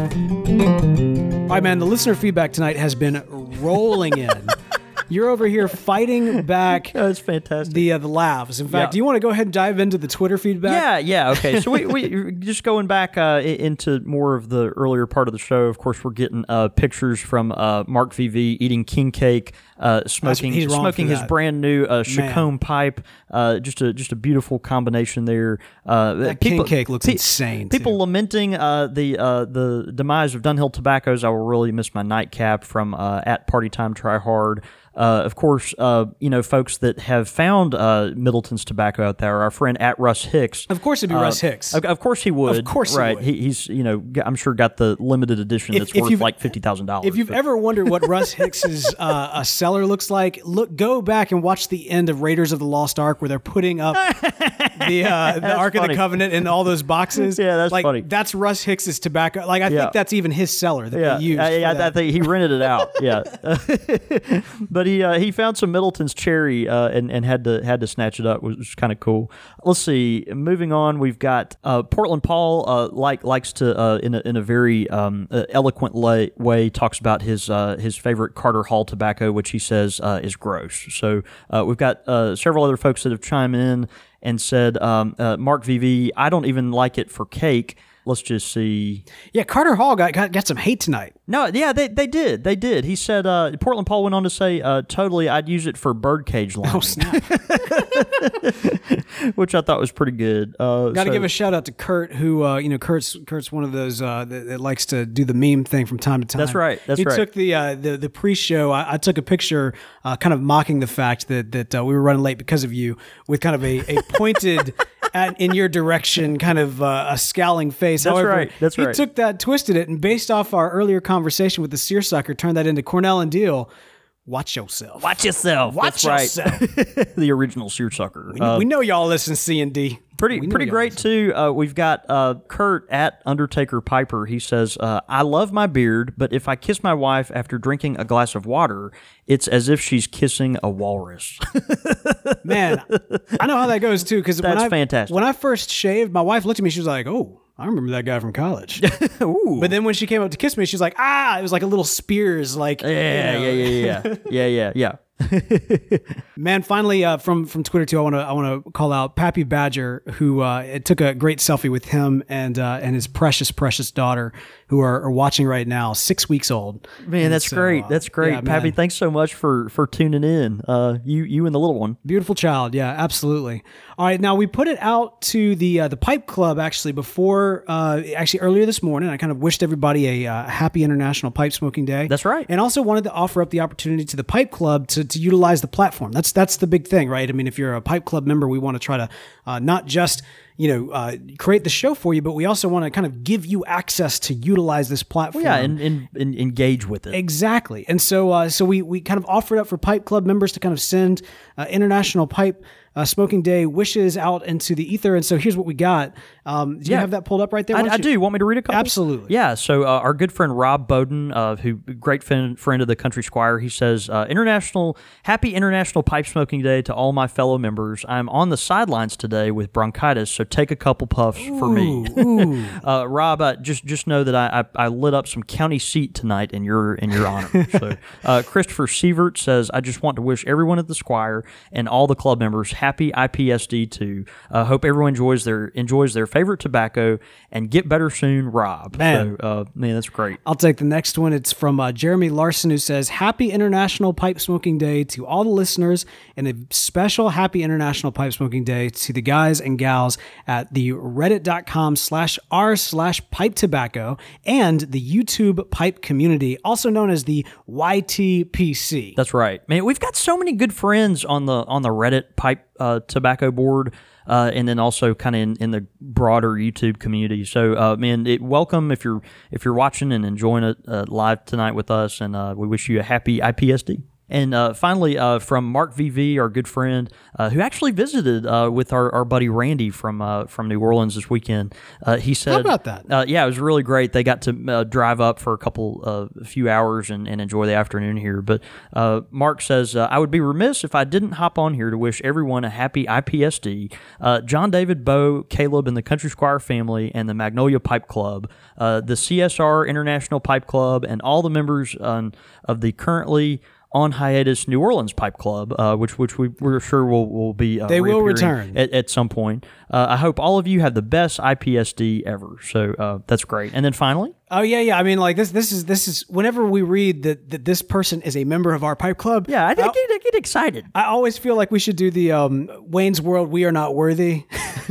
[SPEAKER 1] All right, man, the listener feedback tonight has been rolling in. You're over here fighting back
[SPEAKER 3] That's fantastic.
[SPEAKER 1] the uh, the laughs. In fact,
[SPEAKER 3] Yeah.
[SPEAKER 1] do you want to go ahead and dive into the Twitter feedback?
[SPEAKER 3] Yeah, yeah, okay. So we, we just going back uh, i- into more of the earlier part of the show. Of course, we're getting uh, pictures from uh, Mark V V eating king cake, uh, smoking
[SPEAKER 1] he's wrong
[SPEAKER 3] smoking
[SPEAKER 1] for
[SPEAKER 3] his
[SPEAKER 1] that.
[SPEAKER 3] brand new uh, Chacombe pipe. Uh, just a just a beautiful combination there. Uh,
[SPEAKER 1] That king cake looks insane,
[SPEAKER 3] People
[SPEAKER 1] too.
[SPEAKER 3] lamenting uh, the uh, the demise of Dunhill Tobaccos. I will really miss my nightcap from uh, at Party Time Try Hard. Uh, of course, uh, you know, folks that have found uh, Middleton's tobacco out there. Our friend at Russ Hicks.
[SPEAKER 1] Of course it'd be
[SPEAKER 3] Uh,
[SPEAKER 1] Russ Hicks.
[SPEAKER 3] Of, of course he would.
[SPEAKER 1] Of course he
[SPEAKER 3] right.
[SPEAKER 1] would.
[SPEAKER 3] He, he's you know g- I'm sure got the limited edition
[SPEAKER 1] If-
[SPEAKER 3] that's
[SPEAKER 1] if
[SPEAKER 3] worth
[SPEAKER 1] you've-
[SPEAKER 3] like fifty thousand dollars.
[SPEAKER 1] If you've ever wondered what Russ Hicks's uh, a cellar looks like, look, go back and watch the end of Raiders of the Lost Ark where they're putting up the uh, the Ark of
[SPEAKER 3] funny.
[SPEAKER 1] the Covenant in all those boxes.
[SPEAKER 3] Yeah, that's
[SPEAKER 1] like,
[SPEAKER 3] funny.
[SPEAKER 1] That's Russ Hicks's tobacco. Like I
[SPEAKER 3] Yeah.
[SPEAKER 1] think that's even his cellar that
[SPEAKER 3] yeah,
[SPEAKER 1] they used.
[SPEAKER 3] yeah,
[SPEAKER 1] for
[SPEAKER 3] yeah, I
[SPEAKER 1] that.
[SPEAKER 3] think he rented it out. Yeah, but he uh, he found some Middleton's cherry uh, and and had to had to snatch it up, which was kind of cool. Let's see. Moving on, we've got uh, Portland Paul. Uh, like likes to uh, in a in a very um, uh, eloquent lay, way talks about his uh, his favorite Carter Hall tobacco, which he says uh, is gross. So uh, we've got uh, several other folks that have chimed in and said, um, uh, Mark V V, I don't even like it for cake. Let's just see.
[SPEAKER 1] Yeah, Carter Hall got, got got some hate tonight.
[SPEAKER 3] No, yeah, they they did. They did. He said, uh, Portland Paul went on to say, uh, totally, I'd use it for birdcage lining,
[SPEAKER 1] Oh snap!
[SPEAKER 3] which I thought was pretty good. Uh,
[SPEAKER 1] Got to
[SPEAKER 3] so-
[SPEAKER 1] give a shout out to Kurt, who uh, you know, Kurt's Kurt's one of those uh, that, that likes to do the meme thing from time to time.
[SPEAKER 3] That's right, that's
[SPEAKER 1] he
[SPEAKER 3] right.
[SPEAKER 1] took the uh, the the pre-show. I, I took a picture, uh, kind of mocking the fact that that uh, we were running late because of you, with kind of a, a pointed at, in your direction, kind of uh, a scowling face.
[SPEAKER 3] That's
[SPEAKER 1] However,
[SPEAKER 3] right, that's
[SPEAKER 1] he
[SPEAKER 3] right.
[SPEAKER 1] took that, twisted it, and based off our earlier conversation with the seersucker, turned that into Cornell and Deal. Watch yourself.
[SPEAKER 3] Watch yourself.
[SPEAKER 1] Watch
[SPEAKER 3] That's
[SPEAKER 1] yourself.
[SPEAKER 3] right. The original seersucker.
[SPEAKER 1] We,
[SPEAKER 3] Uh,
[SPEAKER 1] we know y'all listen to C and D.
[SPEAKER 3] Pretty
[SPEAKER 1] We know
[SPEAKER 3] pretty
[SPEAKER 1] y'all
[SPEAKER 3] great
[SPEAKER 1] listen.
[SPEAKER 3] too. Uh, we've got uh, Kurt at Undertaker Piper. He says, uh, "I love my beard, but if I kiss my wife after drinking a glass of water, it's as if she's kissing a walrus."
[SPEAKER 1] Man, I know how that goes too. Because when
[SPEAKER 3] That's
[SPEAKER 1] I,
[SPEAKER 3] fantastic.
[SPEAKER 1] When I first shaved, my wife looked at me. She was like, "Oh, I remember that guy from college." But then when she came up to kiss me, she was like, "Ah!" It was like a little Spears, like
[SPEAKER 3] yeah,
[SPEAKER 1] you know.
[SPEAKER 3] yeah, yeah, yeah, yeah, yeah, yeah.
[SPEAKER 1] Man, finally, uh, from from Twitter too, I want to I want to call out Pappy Badger, who uh, it took a great selfie with him and uh, and his precious precious daughter, who are, are watching right now, six weeks old.
[SPEAKER 3] Man,
[SPEAKER 1] And
[SPEAKER 3] that's
[SPEAKER 1] so,
[SPEAKER 3] great.
[SPEAKER 1] uh,
[SPEAKER 3] That's great,
[SPEAKER 1] yeah,
[SPEAKER 3] Pappy.
[SPEAKER 1] man.
[SPEAKER 3] Thanks so much for for tuning in. Uh, you you and the little one.
[SPEAKER 1] Beautiful child, yeah, absolutely. All right, now we put it out to the uh, the Pipe Club actually before, uh, actually earlier this morning. I kind of wished everybody a uh, happy International Pipe Smoking Day.
[SPEAKER 3] That's right.
[SPEAKER 1] and also wanted to offer up the opportunity to the Pipe Club to, to utilize the platform. That's that's the big thing, right? I mean, if you're a Pipe Club member, we want to try to uh, not just you know, uh, create the show for you, but we also want to kind of give you access to utilize this platform.
[SPEAKER 3] Well, yeah, and, and, and engage with it.
[SPEAKER 1] Exactly. And so uh, so we, we kind of offered up for Pipe Club members to kind of send uh, International Pipe uh, Smoking Day wishes out into the ether. And so here's what we got. Um, do you
[SPEAKER 3] Yeah.
[SPEAKER 1] have that pulled up right there? Why
[SPEAKER 3] I,
[SPEAKER 1] don't
[SPEAKER 3] I
[SPEAKER 1] you-
[SPEAKER 3] do. Want me to read a couple?
[SPEAKER 1] Absolutely.
[SPEAKER 3] Yeah. So uh, our good friend Rob Bowden, uh, who great friend, friend of the Country Squire, he says, uh, "International Happy International Pipe Smoking Day to all my fellow members. I'm on the sidelines today with bronchitis, so take a couple puffs for me."
[SPEAKER 1] Ooh.
[SPEAKER 3] uh, Rob, uh, just just know that I, I I lit up some county seat tonight in your in your honor. So uh, Christopher Sievert says, "I just want to wish everyone at the Squire and all the club members happy I P S D too. Uh, hope everyone enjoys their enjoys their favorite tobacco and get better soon, Rob."
[SPEAKER 1] Man.
[SPEAKER 3] So, uh, man, that's great.
[SPEAKER 1] I'll take the next one. It's from uh, Jeremy Larson, who says, "Happy International Pipe Smoking Day to all the listeners, and a special Happy International Pipe Smoking Day to the guys and gals at the reddit.com slash r slash pipe tobacco and the YouTube pipe community, also known as the Y T P C."
[SPEAKER 3] That's right, man. We've got so many good friends on the on the Reddit pipe uh, tobacco board, uh, and then also kind of in, in the broader YouTube community. So, uh, man, it, welcome if you're if you're watching and enjoying it uh, live tonight with us, and uh, we wish you a happy I P S D. And uh, finally, uh, from Mark V V, our good friend, uh, who actually visited uh, with our, our buddy Randy from uh, from New Orleans this weekend, uh, he said,
[SPEAKER 1] How about that?
[SPEAKER 3] Uh, yeah, it was really great. They got to uh, drive up for a couple, uh, a few hours and, and enjoy the afternoon here. But uh, Mark says, uh, "I would be remiss if I didn't hop on here to wish everyone a happy I P S D. Uh, John David, Bo, Caleb, and the Country Squire family, and the Magnolia Pipe Club, uh, the C S R International Pipe Club, and all the members um, of the currently on hiatus New Orleans Pipe Club, uh, which which we, we're sure will will be uh,
[SPEAKER 1] They will
[SPEAKER 3] reappearing
[SPEAKER 1] return.
[SPEAKER 3] at, at some point. Uh, I hope all of you have the best I P S D ever." So uh, that's great. And then finally,
[SPEAKER 1] Oh yeah, yeah. I mean, like this. This is this is. Whenever we read that that this person is a member of our pipe club,
[SPEAKER 3] yeah, I, I, get, I get excited.
[SPEAKER 1] I always feel like we should do the um, Wayne's World, "We Are Not Worthy."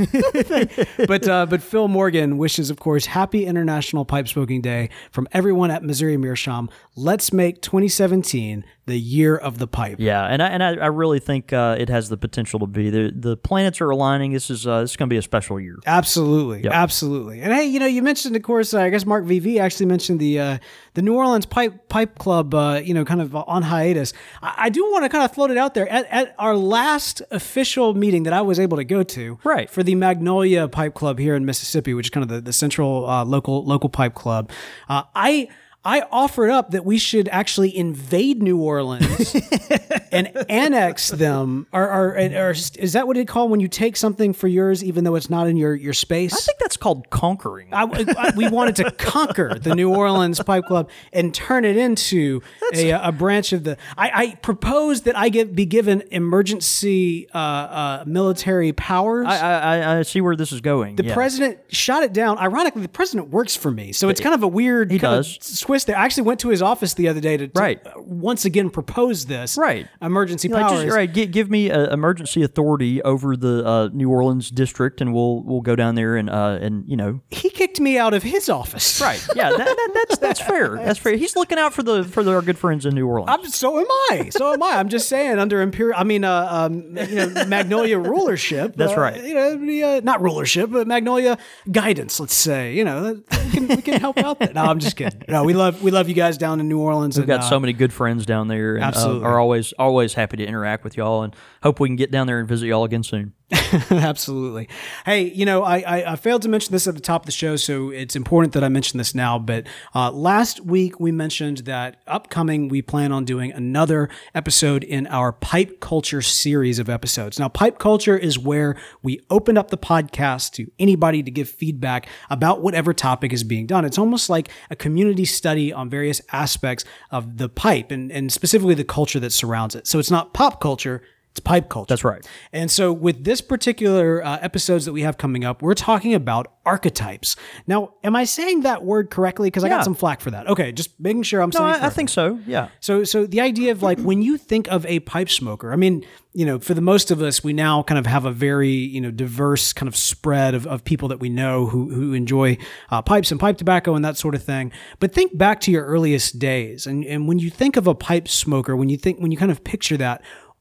[SPEAKER 1] but uh, but Phil Morgan wishes, of course, happy International Pipe Smoking Day from everyone at Missouri Meerschaum. Let's make twenty seventeen the year of the pipe.
[SPEAKER 3] Yeah, and I and I, I really think uh, it has the potential to be. The the planets are aligning. This is uh, this is going to be a special year.
[SPEAKER 1] Absolutely,
[SPEAKER 3] Yep.
[SPEAKER 1] absolutely. And hey, you know, you mentioned, of course, uh, I guess Mark V V actually mentioned the uh, the New Orleans Pipe Pipe Club, uh, you know, kind of on hiatus. I, I do want to kind of float it out there at, at our last official meeting that I was able to go to,
[SPEAKER 3] Right.
[SPEAKER 1] for the Magnolia Pipe Club here in Mississippi, which is kind of the, the central uh, local local pipe club. Uh, I. I offered up that we should actually invade New Orleans and annex them, or, or, or is that what it called when you take something for yours, even though it's not in your, your space?
[SPEAKER 3] I think that's called conquering.
[SPEAKER 1] I, I- we wanted to conquer the New Orleans Pipe Club and turn it into a, a branch of the. I, I proposed that I get be given emergency uh, uh, military powers.
[SPEAKER 3] I, I, I see where this is going.
[SPEAKER 1] the
[SPEAKER 3] yeah.
[SPEAKER 1] president shot it down. Ironically, the president works for me, so it's kind of a weird
[SPEAKER 3] He
[SPEAKER 1] kind
[SPEAKER 3] does.
[SPEAKER 1] of twist there. I actually went to his office the other day to, to
[SPEAKER 3] Right.
[SPEAKER 1] uh, once again propose this
[SPEAKER 3] Right.
[SPEAKER 1] emergency
[SPEAKER 3] Like,
[SPEAKER 1] powers.
[SPEAKER 3] just, right, give, give me uh, emergency authority over the uh, New Orleans district, and we'll we'll go down there and uh, and you know.
[SPEAKER 1] He kicked me out of his office.
[SPEAKER 3] Right. Yeah. That, that, that's that's fair. That's fair. He's looking out for the for the, our good friends in New Orleans.
[SPEAKER 1] I'm, so am I. So am I. I'm just saying, under imperial, I mean, uh, um, you know, Magnolia rulership.
[SPEAKER 3] That's
[SPEAKER 1] uh,
[SPEAKER 3] right.
[SPEAKER 1] You know, the, uh, not rulership, but Magnolia guidance. Let's say, you know, we can, we can help out there. No, I'm just kidding. No, we love we love you guys down in New Orleans.
[SPEAKER 3] We've got so many good friends down there, and
[SPEAKER 1] Absolutely.
[SPEAKER 3] uh, are always always happy to interact with y'all, and hope we can get down there and visit y'all again soon.
[SPEAKER 1] Absolutely. Hey, you know, I, I, I failed to mention this at the top of the show, so it's important that I mention this now. But uh, last week we mentioned that upcoming we plan on doing another episode in our Pipe Culture series of episodes. Now, Pipe Culture is where we open up the podcast to anybody to give feedback about whatever topic is being done. It's almost like a community study on various aspects of the pipe and, and specifically the culture that surrounds it. So it's not pop culture. It's pipe culture.
[SPEAKER 3] That's right.
[SPEAKER 1] And so with this particular uh, episodes that we have coming up, we're talking about archetypes. Now, am I saying that word correctly? Because I
[SPEAKER 3] Yeah.
[SPEAKER 1] got some flack for that. Okay, just making sure I'm
[SPEAKER 3] No,
[SPEAKER 1] saying it
[SPEAKER 3] I, I
[SPEAKER 1] correctly.
[SPEAKER 3] think so. Yeah.
[SPEAKER 1] So, so the idea of like when you think of a pipe smoker, I mean, you know, for the most of us, we now kind of have a very, you know, diverse kind of spread of, of people that we know who who enjoy uh, pipes and pipe tobacco and that sort of thing. But think back to your earliest days, and and when you think of a pipe smoker, when you think when you kind of picture that,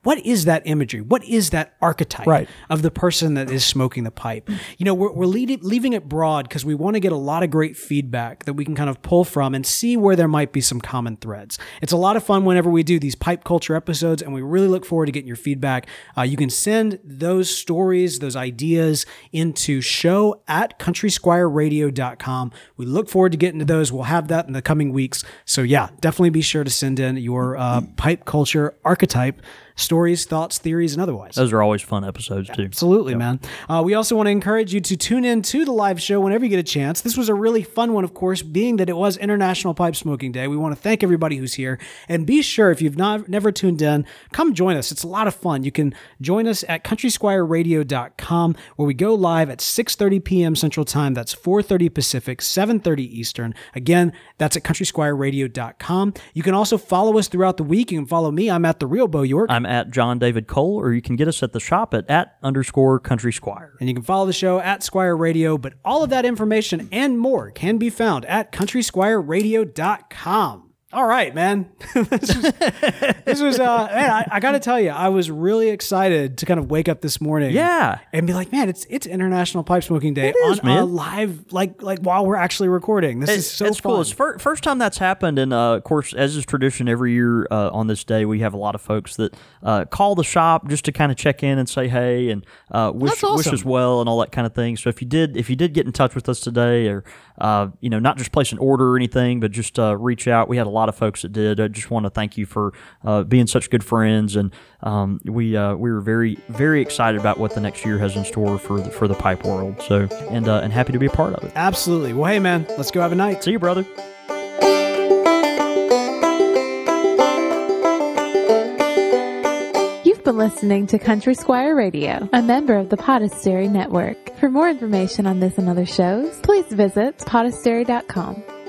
[SPEAKER 1] what is that imagery? What is that archetype
[SPEAKER 4] Right.
[SPEAKER 1] of the person that is smoking the pipe? You know, we're, we're leading, leaving it broad because we want to get a lot of great feedback that we can kind of pull from and see where there might be some common threads. It's a lot of fun whenever we do these pipe culture episodes, and we really look forward to getting your feedback. Uh, you can send those stories, those ideas into show at country squire radio dot com. We look forward to getting to those. We'll have that in the coming weeks. So yeah, definitely be sure to send in your uh, pipe culture archetype stories, thoughts, theories, and otherwise.
[SPEAKER 3] Those are always fun episodes too.
[SPEAKER 1] Absolutely, man. Uh, we also want to encourage you to tune in to the live show whenever you get a chance. This was a really fun one, of course, being that it was International Pipe Smoking Day. We want to thank everybody who's here. And be sure, if you've not never tuned in, come join us. It's a lot of fun. You can join us at country squire radio dot com, where we go live at six thirty p.m. Central Time. That's four thirty Pacific, seven thirty Eastern. Again, that's at country squire radio dot com. You can also follow us throughout the week. You can follow me. I'm at The Real Bo York.
[SPEAKER 3] I'm at John David Cole, or you can get us at the shop at at underscore country squire.
[SPEAKER 1] And you can follow the show at Squire Radio, but all of that information and more can be found at country squire radio dot com. All right, man. this was, this was uh, man, I, I got to tell you, I was really excited to kind of wake up this morning,
[SPEAKER 3] Yeah.
[SPEAKER 1] and be like, man, it's it's International Pipe Smoking Day
[SPEAKER 3] It is,
[SPEAKER 1] on
[SPEAKER 3] man.
[SPEAKER 1] a live, like like while we're actually recording. This is so
[SPEAKER 3] it's
[SPEAKER 1] fun.
[SPEAKER 3] cool. It's fir- first time that's happened, and uh, of course, as is tradition, every year uh, on this day, we have a lot of folks that uh, call the shop just to kind of check in and say hey and uh, wish
[SPEAKER 1] That's awesome.
[SPEAKER 3] wish us well and all that kind of thing. So if you did if you did get in touch with us today, or uh, you know, not just place an order or anything, but just uh, reach out, we had a lot of folks that did. I just want to thank you for uh, being such good friends, and um, we uh, we were very very excited about what the next year has in store for the, for the pipe world. So and uh, and happy to be a part of it.
[SPEAKER 1] Absolutely. Well, hey, man, let's go have a night.
[SPEAKER 3] See you, brother.
[SPEAKER 2] You've been listening to Country Squire Radio, a member of the Podastery Network. For more information on this and other shows, please visit podastery dot com.